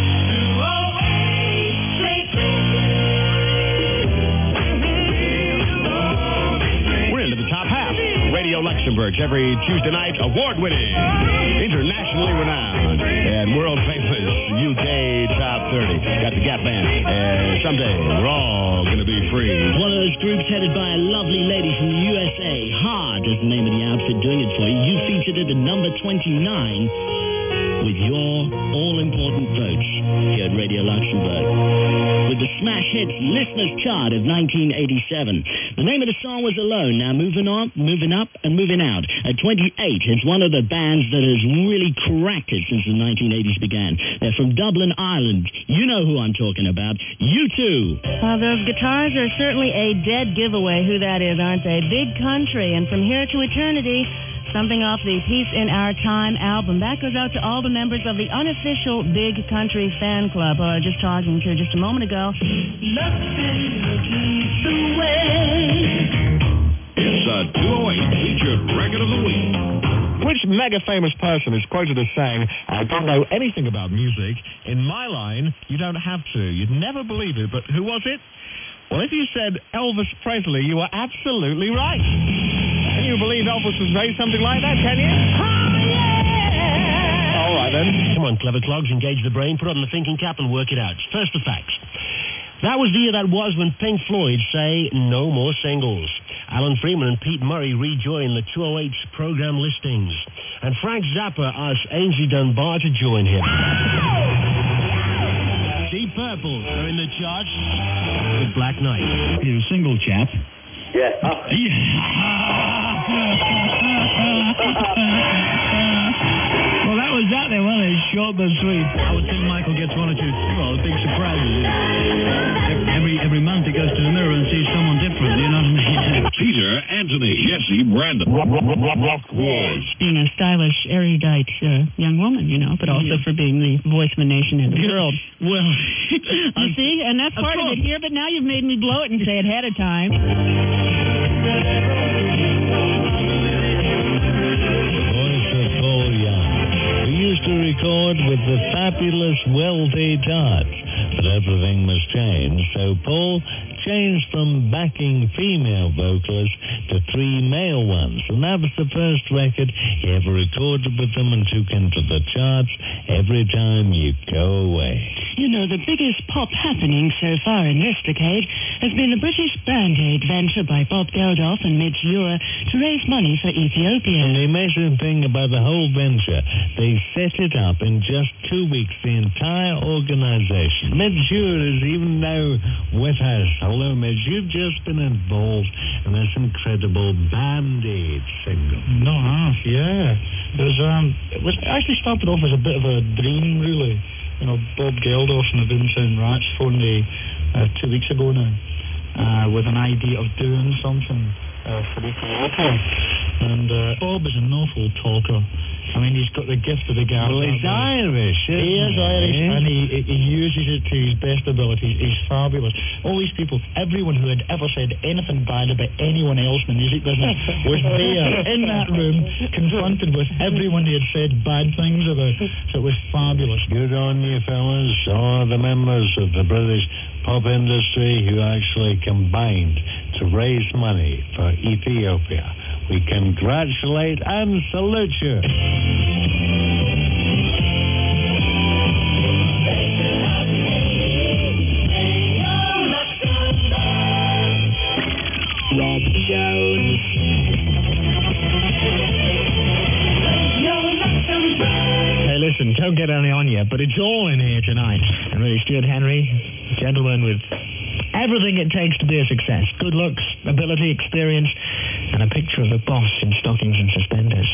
Radio Luxembourg every Tuesday night, award-winning, internationally renowned, and world-famous UK Top 30. Got the Gap Band, and someday we're all going to be free.
One of those groups headed by a lovely lady from the USA. Hard is the name of the outfit doing it for you. You featured it at number 29 with your all-important votes here at Radio Luxembourg. With the smash hits listeners chart of 1987. The name of the song was Alone. Now moving on, moving up, and moving out. At 28, it's one of the bands that has really cracked it since the 1980s began. They're from Dublin, Ireland. You know who I'm talking about. U2.
Those guitars are certainly a dead giveaway who that is, aren't they? Big Country, and From Here to Eternity, something off the Peace in Our Time album. That goes out to all the members of the unofficial Big Country fan club who I was just talking to just a moment ago.
It's a 208 featured record of the week.
Which mega famous person is quoted as saying, I don't know anything about music. In my line, you don't have to. You'd never believe it, but who was it? Well, if you said Elvis Presley, you were absolutely right. Can you believe Elvis would say something like that, can you?
All right, then. Come on, clever clogs, engage the brain, put on the thinking cap and work it out. First, the facts. That was the year that was when Pink Floyd say no more singles. Alan Freeman and Pete Murray rejoined the 208's program listings. And Frank Zappa asked Ainsley Dunbar to join him. Deep Purple are in the charts with Black Knight.
You're a single chap.
Yeah.
Well, that was that
well, it's short but sweet.
I would think Michael gets one or two, big surprises. Every month he goes to the mirror and sees someone different, you know what I mean?
Peter, Anthony, Jesse, Brandon. Rock Wars.
Being a stylish, erudite young woman, but also for being the voice of a nation and the world.
Well,
you see, and that's part of it here, but now you've made me blow it and say it ahead of time.
Voice of Paul Young, who used to record with the fabulous Wealthy Tarts, but everything must change, so Paul changed from backing female vocalists to 3 male ones, and that was the first record he ever recorded with them and took into the charts Every Time You Go Away.
The biggest pop happening so far in this decade has been the British Band Aid venture by Bob Geldof and Midge Ure to raise money for Ethiopia.
And the amazing thing about the whole venture, they set it up in just 2 weeks, the entire organization. Midge Ure is even now with us. Hello, Midge. You've just been involved in this incredible Band Aid single.
No, yeah. It was actually started off as a bit of a dream, really. Bob Geldof and the Boomtown Rats phoned me 2 weeks ago now with an idea of doing something for Ethiopia. And Bob is an awful talker. I mean, he's got the gift of the gab.
Well, he's Irish, isn't
he? Is Irish, and he uses it to his best abilities. He's fabulous. All these people, everyone who had ever said anything bad about anyone else in the music business was there in that room, confronted with everyone they had said bad things about. So it was fabulous.
Good on you, fellas. All the members of the British pop industry who actually combined to raise money for Ethiopia. We congratulate and salute you.
Rob Jones.
Hey, listen, don't get any on yet, but it's all in here tonight. And really, Stuart Henry, gentleman with everything it takes to be a success. Good looks, ability, experience, and a picture of a boss in stockings and suspenders.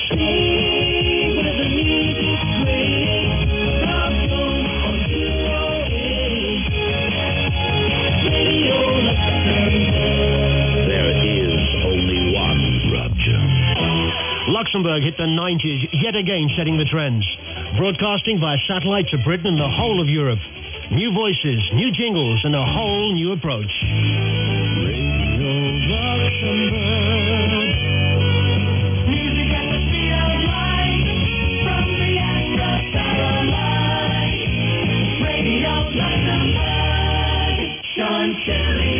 There is only one Rob Jones.
Luxembourg hit the 90s, yet again setting the trends. Broadcasting via satellite to Britain and the whole of Europe. New voices, new jingles, and a whole new approach.
Radio Luxembourg.
Music at the speed of light from the Astra satellite. Radio Luxembourg. Sean Tilly.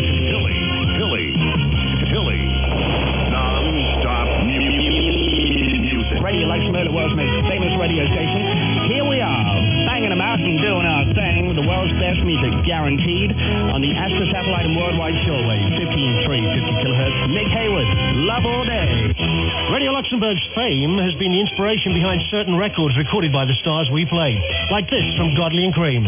Tilly. Non-stop music.
Radio Luxembourg, the world's most famous radio station. Here we are, banging them out and doing our thing with the world's best music, guaranteed, on the Astra Satellite and Worldwide Shortwave, 15.350 kilohertz. Mick Hayward, Love All Day.
Radio Luxembourg's fame has been the inspiration behind certain records recorded by the stars we played, like this from Godley and Cream.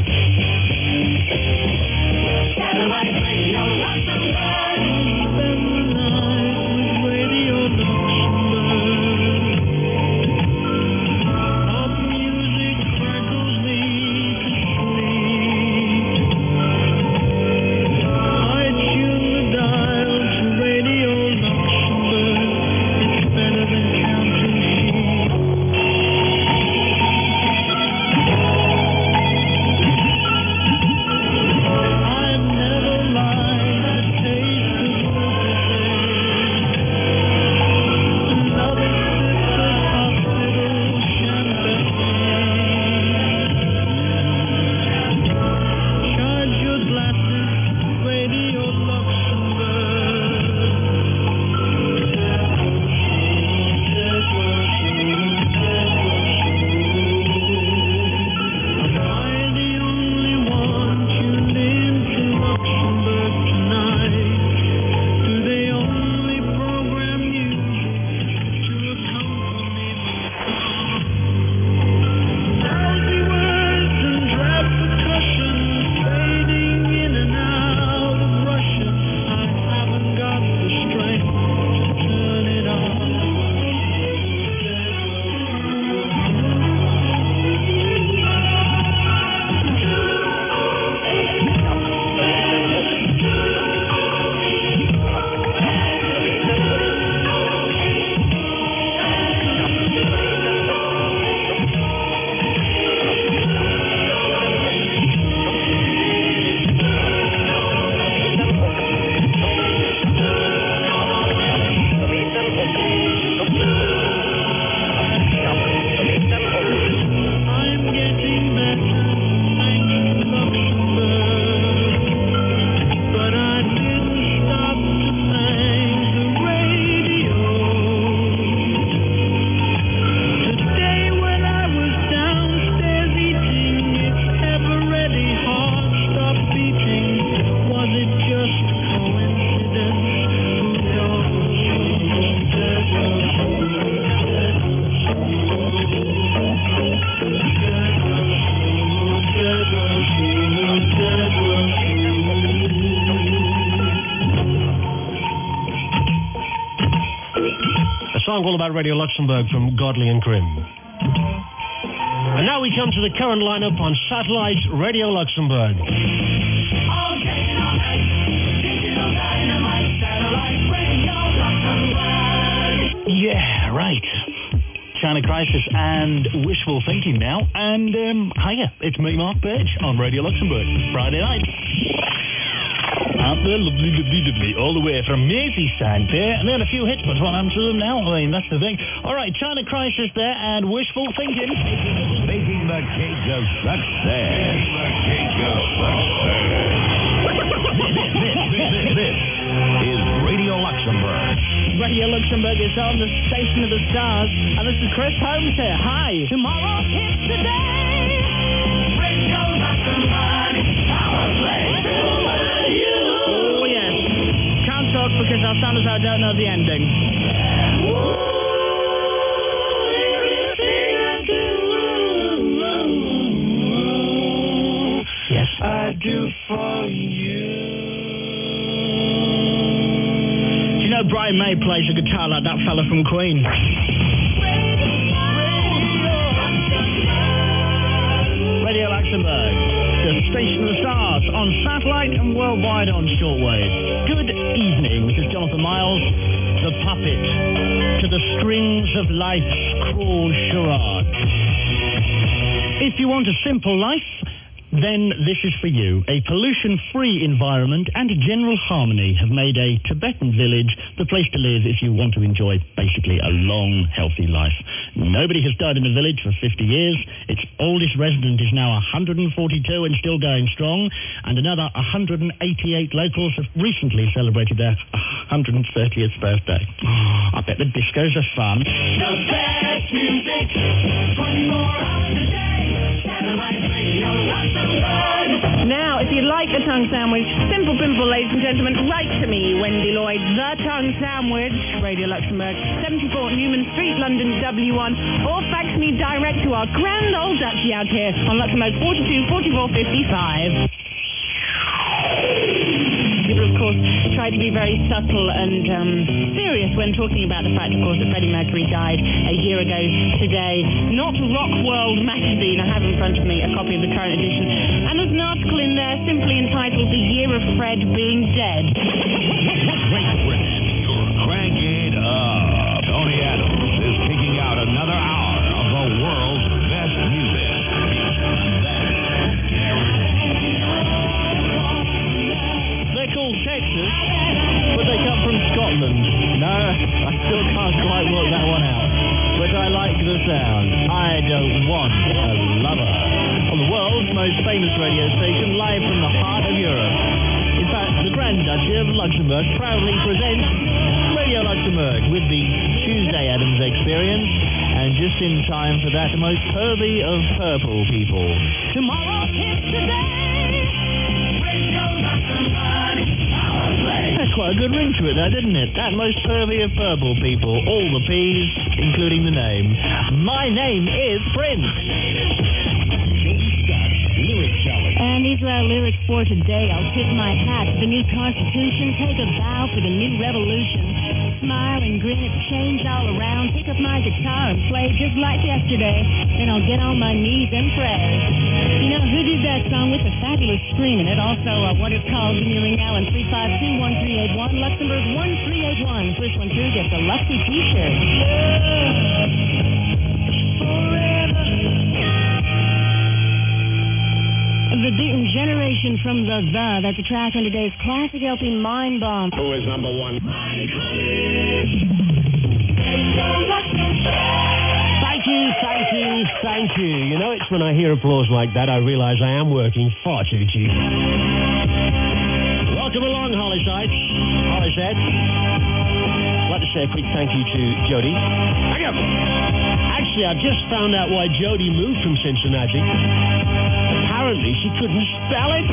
Satellite Radio Luxembourg.
I've never liked the taste of
song all about Radio Luxembourg from Godley and Grimm. And now we come to the current lineup on satellite Radio Luxembourg.
Yeah, right. China Crisis and Wishful Thinking now. And, hiya, it's me, Mark Birch, on Radio Luxembourg, Friday night. Out there, lovely, all the way from Merseyside there. And they had a few hits, but what happened to them now? I mean, that's the thing. All right, China Crisis there and Wishful Thinking.
Making the cake of success. This is Radio Luxembourg.
Radio Luxembourg is on the Station of the Stars, and this is Chris Holmes here. Hi. Tomorrow is today. Radio Luxembourg, our place to you. Oh, yes. Can't talk because I'll sound as though I don't know the ending. Yes, I do for you. You know, Brian May plays a guitar like that fella from Queen. Radio Luxembourg, the Station of the Stars, on satellite and worldwide on shortwave. Good evening, this is Jonathan Miles, the puppet to the strings of life's cruel charade. If you want a simple life, then this is for you. A pollution-free environment and general harmony have made a Tibetan village the place to live if you want to enjoy basically a long, healthy life. Nobody has died in the village for 50 years. Its oldest resident is now 142 and still going strong, and another 188 locals have recently celebrated their 130th birthday. I bet the discos are fun. The best music, 24 hours a day, satellite radio Luxembourg.
Now, if you'd like a tongue sandwich, simple pimple, ladies and gentlemen, write to me, Wendy Lloyd, The Tongue Sandwich, Radio Luxembourg, 74 Newman Street, London, W1, or fax me direct to our grand old duchy out here on Luxembourg 42 44 55. People, of course, try to be very subtle and serious when talking about the fact, of course, that Freddie Mercury died a year ago today. Not Rock World magazine, I have in front of me a copy of the current edition, and there's an article in there simply entitled The Year of Fred Being Dead.
Great Britain, crank it up. Tony Adams is kicking out another hour of the world's best music.
They're called Texas, but they come from Scotland. No, I still can't quite work that one out. But I like the sound. I don't want a lover. On the world's most famous radio station, live from the heart of Europe. In fact, the Grand Duchy of Luxembourg proudly presents Radio Luxembourg with the Tuesday Adams Experience, and just in time for that most pervy of purple people. Tomorrow is today. Radio Luxembourg. That's quite a good ring to it, though, didn't it? That most pervy of purple people, all the P's, including the name. My name is Prince.
And these are our lyrics for today. I'll tip my hat to the new Constitution, take a vow for the new revolution. Smile and grin at the change all around, pick up my guitar and play just like yesterday. Then I'll get on my knees and pray. You know, who did that song with the fabulous scream in it? Also, what it's called, give me a ring now on 352-1381, Luxembourg 1381. First one through gets a Luxy t-shirt. The Beaten Generation from the That's a track on today's classic LP, Mind Bomb.
Who is number one?
Thank you. You know, it's when I hear applause like that I realise I am working far too cheap. Welcome along, Hollyside. Hollyside. I'd like to say a quick thank you to Jody. Hang up. Actually, I've just found out why Jody moved from Cincinnati. Apparently, she couldn't spell it.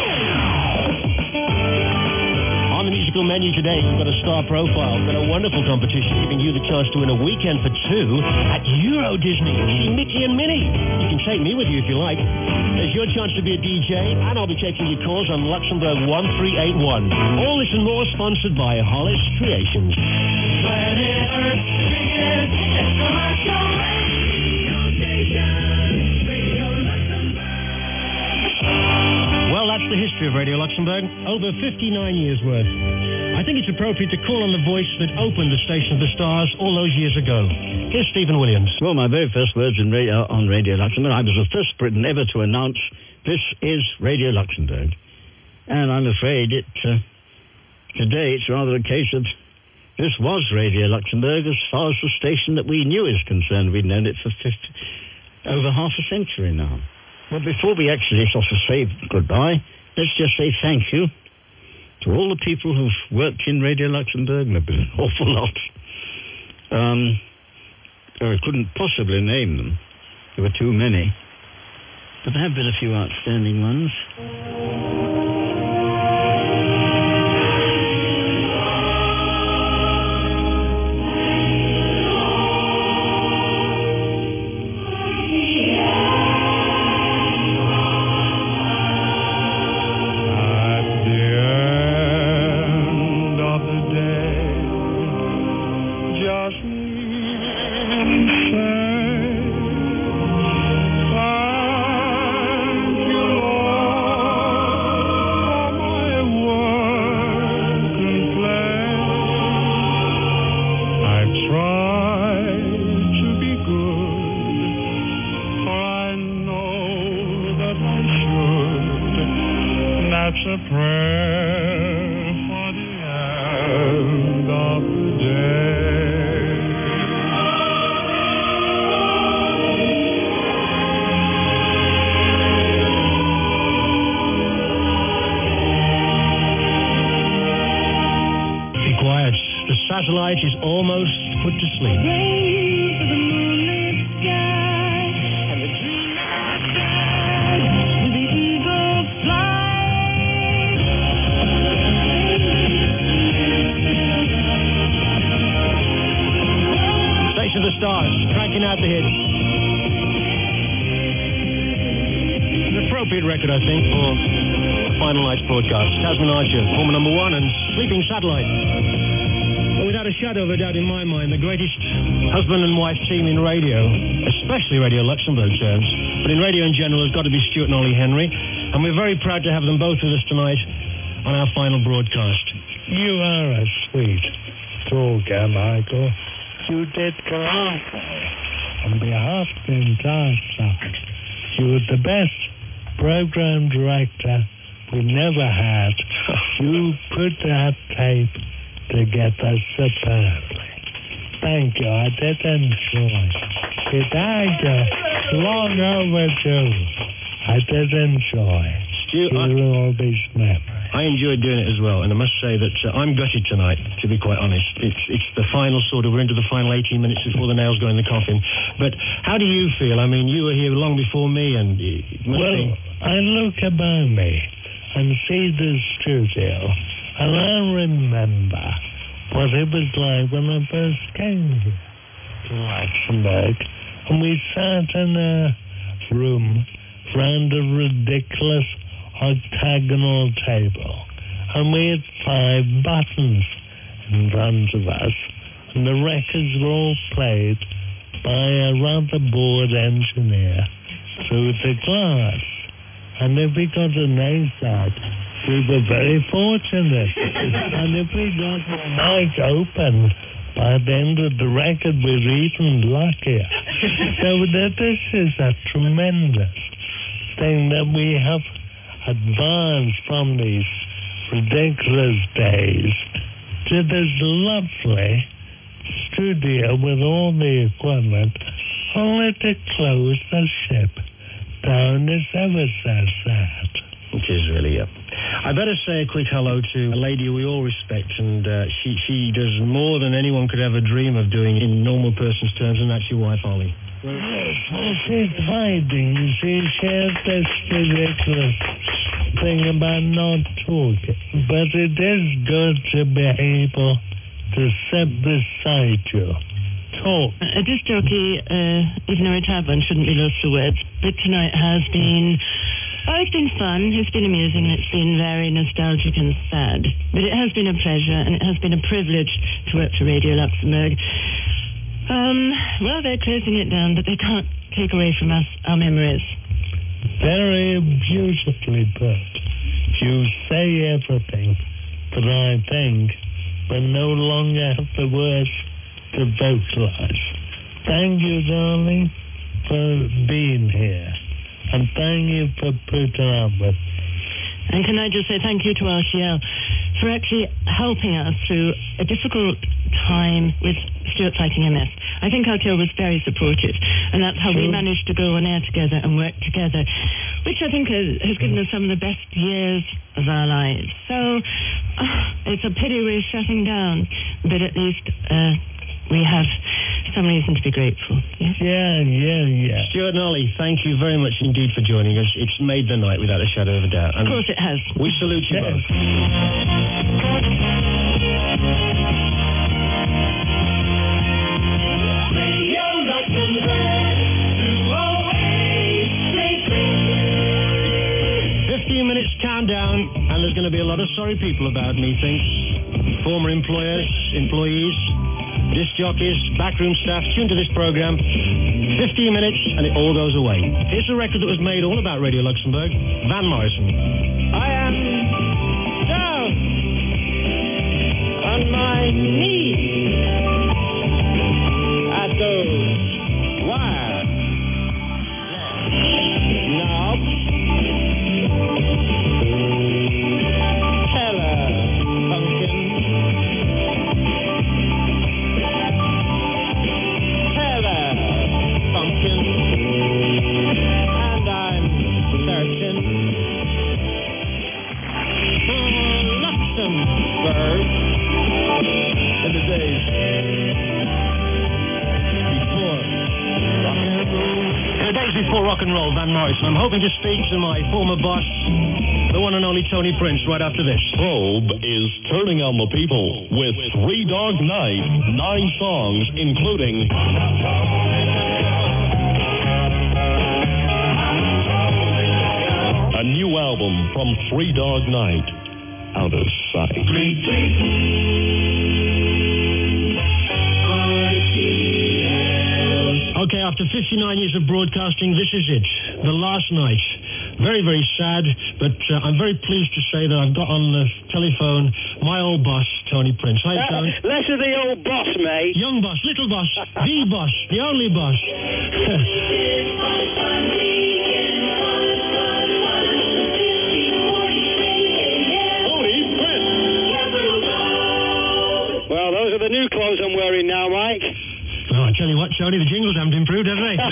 On the musical menu today, we've got a star profile. We've got a wonderful competition giving you the chance to win a weekend for two at Euro Disney. See Mickey and Minnie. You can take me with you if you like. There's your chance to be a DJ, and I'll be taking your calls on Luxembourg 1381. All this and more sponsored by Hollis Creations.
planet Earth begins. It's commercial radio station, Radio Luxembourg.
Well, that's the history of Radio Luxembourg. Over 59 years' worth. I think it's appropriate to call on the voice that opened the Station of the Stars all those years ago. Here's Stephen Williams.
Well, my very first words on Radio Luxembourg, I was the first Briton ever to announce, this is Radio Luxembourg. And I'm afraid today it's rather a case of this was Radio Luxembourg as far as the station that we knew is concerned. We've known it for over half a century now. Well, before we actually sort of say goodbye, let's just say thank you to all the people who've worked in Radio Luxembourg, and there have been an awful lot. I couldn't possibly name them. There were too many. But there have been a few outstanding ones.
Is almost put to sleep. Station of the Stars, cranking out the hits. An appropriate record, I think, for the final night's broadcast. Tasman Archer, former number one, and Sleeping Satellite. Without a shadow of a doubt in my mind, the greatest husband and wife team in radio, especially Radio Luxembourg terms, but in radio in general, has got to be Stuart and Ollie Henry, and we're very proud to have them both with us tonight on our final broadcast.
You are a sweet talker, Michael. You did correct. On behalf of the entire staff, you were the best program director we never had. You put that tape together superbly. Thank you. I did enjoy it. Thank you. Long overdue. I did enjoy all these memories.
I enjoyed doing it as well, and I must say that I'm gutted tonight, to be quite honest. It's the final we're into the final 18 minutes before the nails go in the coffin. But how do you feel? I mean, you were here long before me, and it must be...
I look about me and see the studio, and I remember what it was like when I first came here to Luxembourg, and we sat in a room round a ridiculous octagonal table, and we had 5 buttons in front of us, and the records were all played by a rather bored engineer through the glass. And if we got an A side, we were very fortunate. And if we got the mic open by the end of the record, we were even luckier. So this is a tremendous thing that we have advanced from these ridiculous days to this lovely studio with all the equipment, only to close the ship down. Is ever so sad.
It is really, yeah. I better say a quick hello to a lady we all respect, and she does more than anyone could ever dream of doing in normal person's terms, and that's your wife, Ollie.
She's hiding. She shares this ridiculous thing about not talking. But it is good to be able to sit beside you. Talk.
A disc jockey, even a retired one, shouldn't be lost for words. But tonight has been
Oh, it's been fun. It's been amusing. It's been very nostalgic and sad. But it has been a pleasure, and it has been a privilege to work for Radio Luxembourg. Well, they're closing it down, but they can't take away from us our memories.
Very beautifully put. You say everything that I think, but no longer have the words to vocalize. Thank you, darling, for being here. And thank you for putting up with.
And can I just say thank you to RTL for actually helping us through a difficult time with Stuart fighting MS. I think RTL was very supportive, and that's how we managed to go on air together and work together, which I think has given us some of the best years of our lives. So it's a pity we're shutting down, but at least we have some reason to be grateful.
Yeah.
Stuart and Ollie, thank you very much indeed for joining us. It's made the night without a shadow of a doubt. And
of course it has.
We salute you both.
Radio Luxembourg,
15 minutes countdown, and there's going to be a lot of sorry people about, methinks. Former employers, employees, disc jockeys, backroom staff, tune to this program. 15 minutes and it all goes away. Here's a record that was made all about Radio Luxembourg. Van Morrison.
I am down on my knees at those wire knobs. Pumpkin. And I'm searching for Luxembourg in the days before rock and roll.
In the days before rock and roll, Van Morrison. I'm hoping to speak to my former boss, the one and only Tony Prince, right after this.
Probe is turning on the people with 3 Dog Night, 9 songs, including a new album from 3 Dog Night, Out of Sight.
Okay, after 59 years of broadcasting, this is it. The last night. Very, very sad, but I'm very pleased to say that I've got on the telephone my old boss, Tony Prince. Hi, Tony.
Less of the old boss, mate.
Young boss, little boss, the boss, the only boss.
Well, those are the new clothes I'm wearing now, Mike.
Well, I tell you what, Tony, the jingles haven't improved, have they?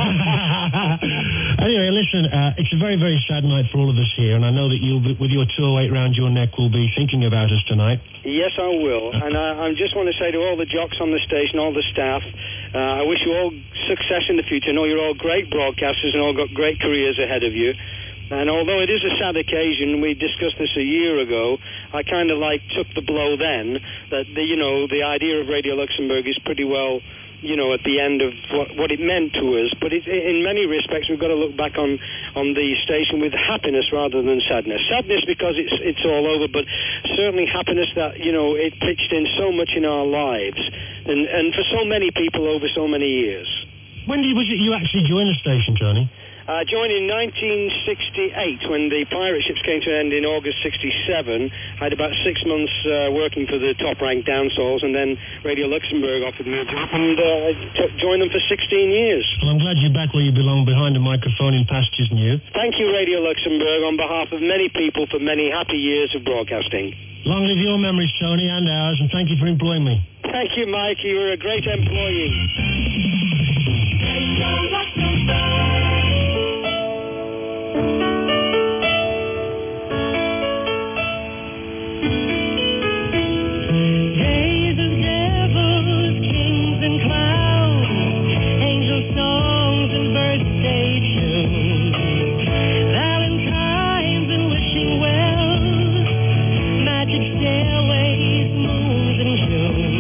Anyway, listen, it's a very, very sad night for all of us here, and I know that you'll, with your tour weight round your neck, will be thinking about us tonight.
Yes, I will. And I just want to say to all the jocks on the station, all the staff, I wish you all success in the future. I know you're all great broadcasters and all got great careers ahead of you. And although it is a sad occasion, we discussed this a year ago, I kind of took the blow then, that the idea of Radio Luxembourg is pretty well, at the end of what it meant to us. But in many respects, we've got to look back on the station with happiness rather than sadness. Sadness because it's all over, but certainly happiness that, it pitched in so much in our lives and for so many people over so many years.
When was it you actually joined the station, Tony?
I joined in 1968 when the pirate ships came to an end in August 67. I had about 6 months working for the top-ranked dance halls, and then Radio Luxembourg offered me a job, and I joined them for 16 years.
Well, I'm glad you're back where you belong, behind a microphone in pastures new.
Thank you, Radio Luxembourg, on behalf of many people for many happy years of broadcasting.
Long live your memories, Tony, and ours, and thank you for employing me.
Thank you, Mike. You were a great employee.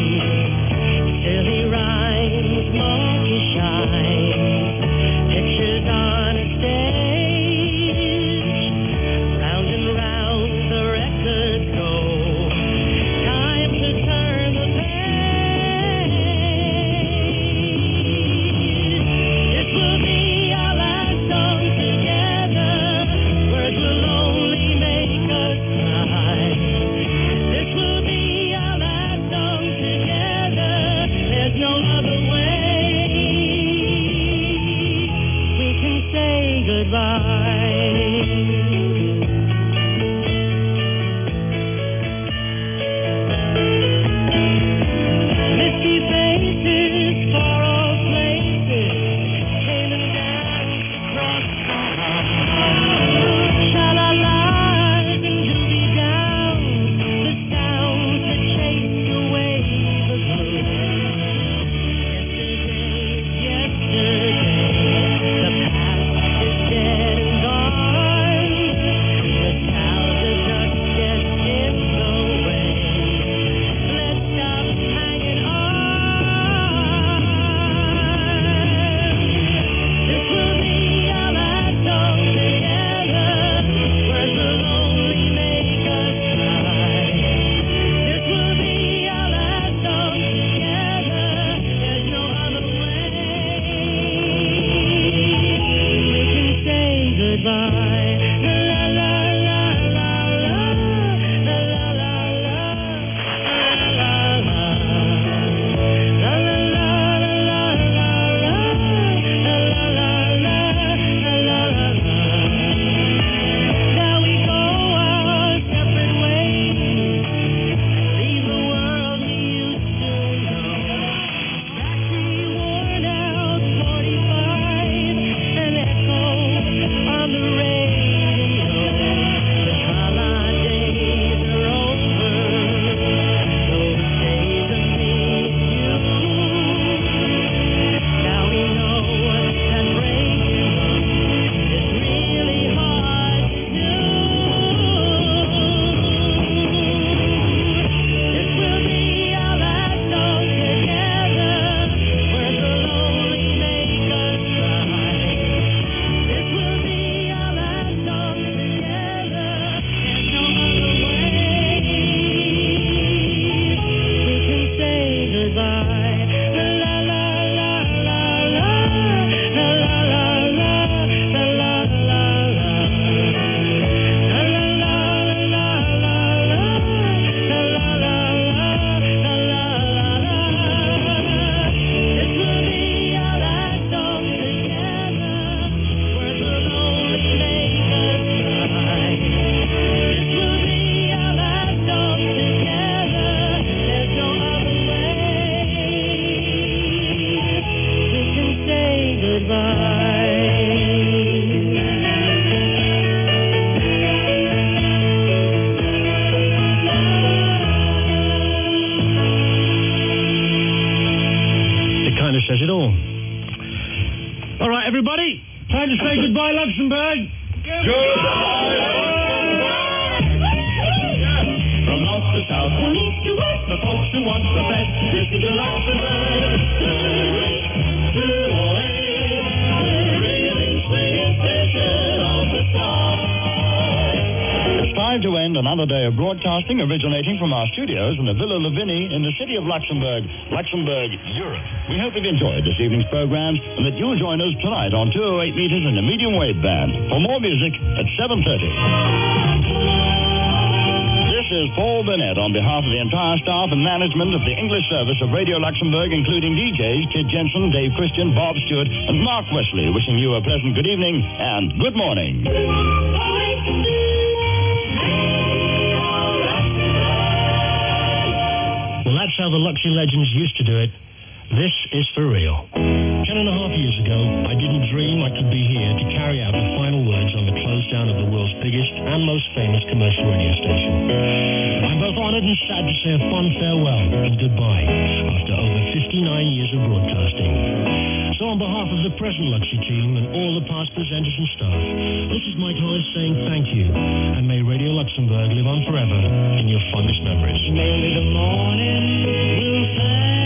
Silly rhymes, monkey shines, pictures Misty faces, far off places, came and danced across the sha-la-las and doobie-downs, the sounds that chase away the gloom. Yesterday, the past is dead and gone. Nostalgia just gets in the way. Let's stop hanging on. This will be our last song together. Words will only make us cry. This will be our last song together. There's no other way. We can say goodbye. La la la la la la la la la la la la la la Now we go our separate ways, leave the world we used to know. Battery worn out 45, an echo on the radio. The Kala days are over, those days of me and you. Now we know that breaking up is really hard to do. This will be our last song together. Words will only make us cry. This will be our last song together. There's no other way. We can say goodbye. La la la la la la la la la la la la la la. La la la la la la la la la la la. This will be our last song together. Words will only make us cry. This will be our last song together. There's no other way. We can say goodbye.
It kind of says it all. All right, everybody. Time to say goodbye, Luxembourg.
From north to south, from east to west, the folks who want the best, listen to Luxembourg.
It's time to end another day of broadcasting originating from our studios in the Villa Lavini in the city of Luxembourg, Europe. We hope you've enjoyed this evening's programs and that you'll join us tonight on 208 meters in the medium wave band for more music at 7:30. This is Paul Burnett on behalf of the entire staff and management of the English service of Radio Luxembourg, including DJs Kid Jensen, Dave Christian, Bob Stewart, and Mark Wesley, wishing you a pleasant good evening and good morning.
Well, that's how the Luxy legends used to do it. This is for real. 10.5 years ago, I didn't dream I could be here to carry out the final words on the close down of the world's biggest and most famous commercial radio station. I'm both honored and sad to say a fond farewell and goodbye after over 59 years of broadcasting. So on behalf of the present Luxy team and all the past presenters and staff, this is Mike Hollis saying thank you, and may Radio Luxembourg live on forever in your fondest memories.
Maybe the morning will find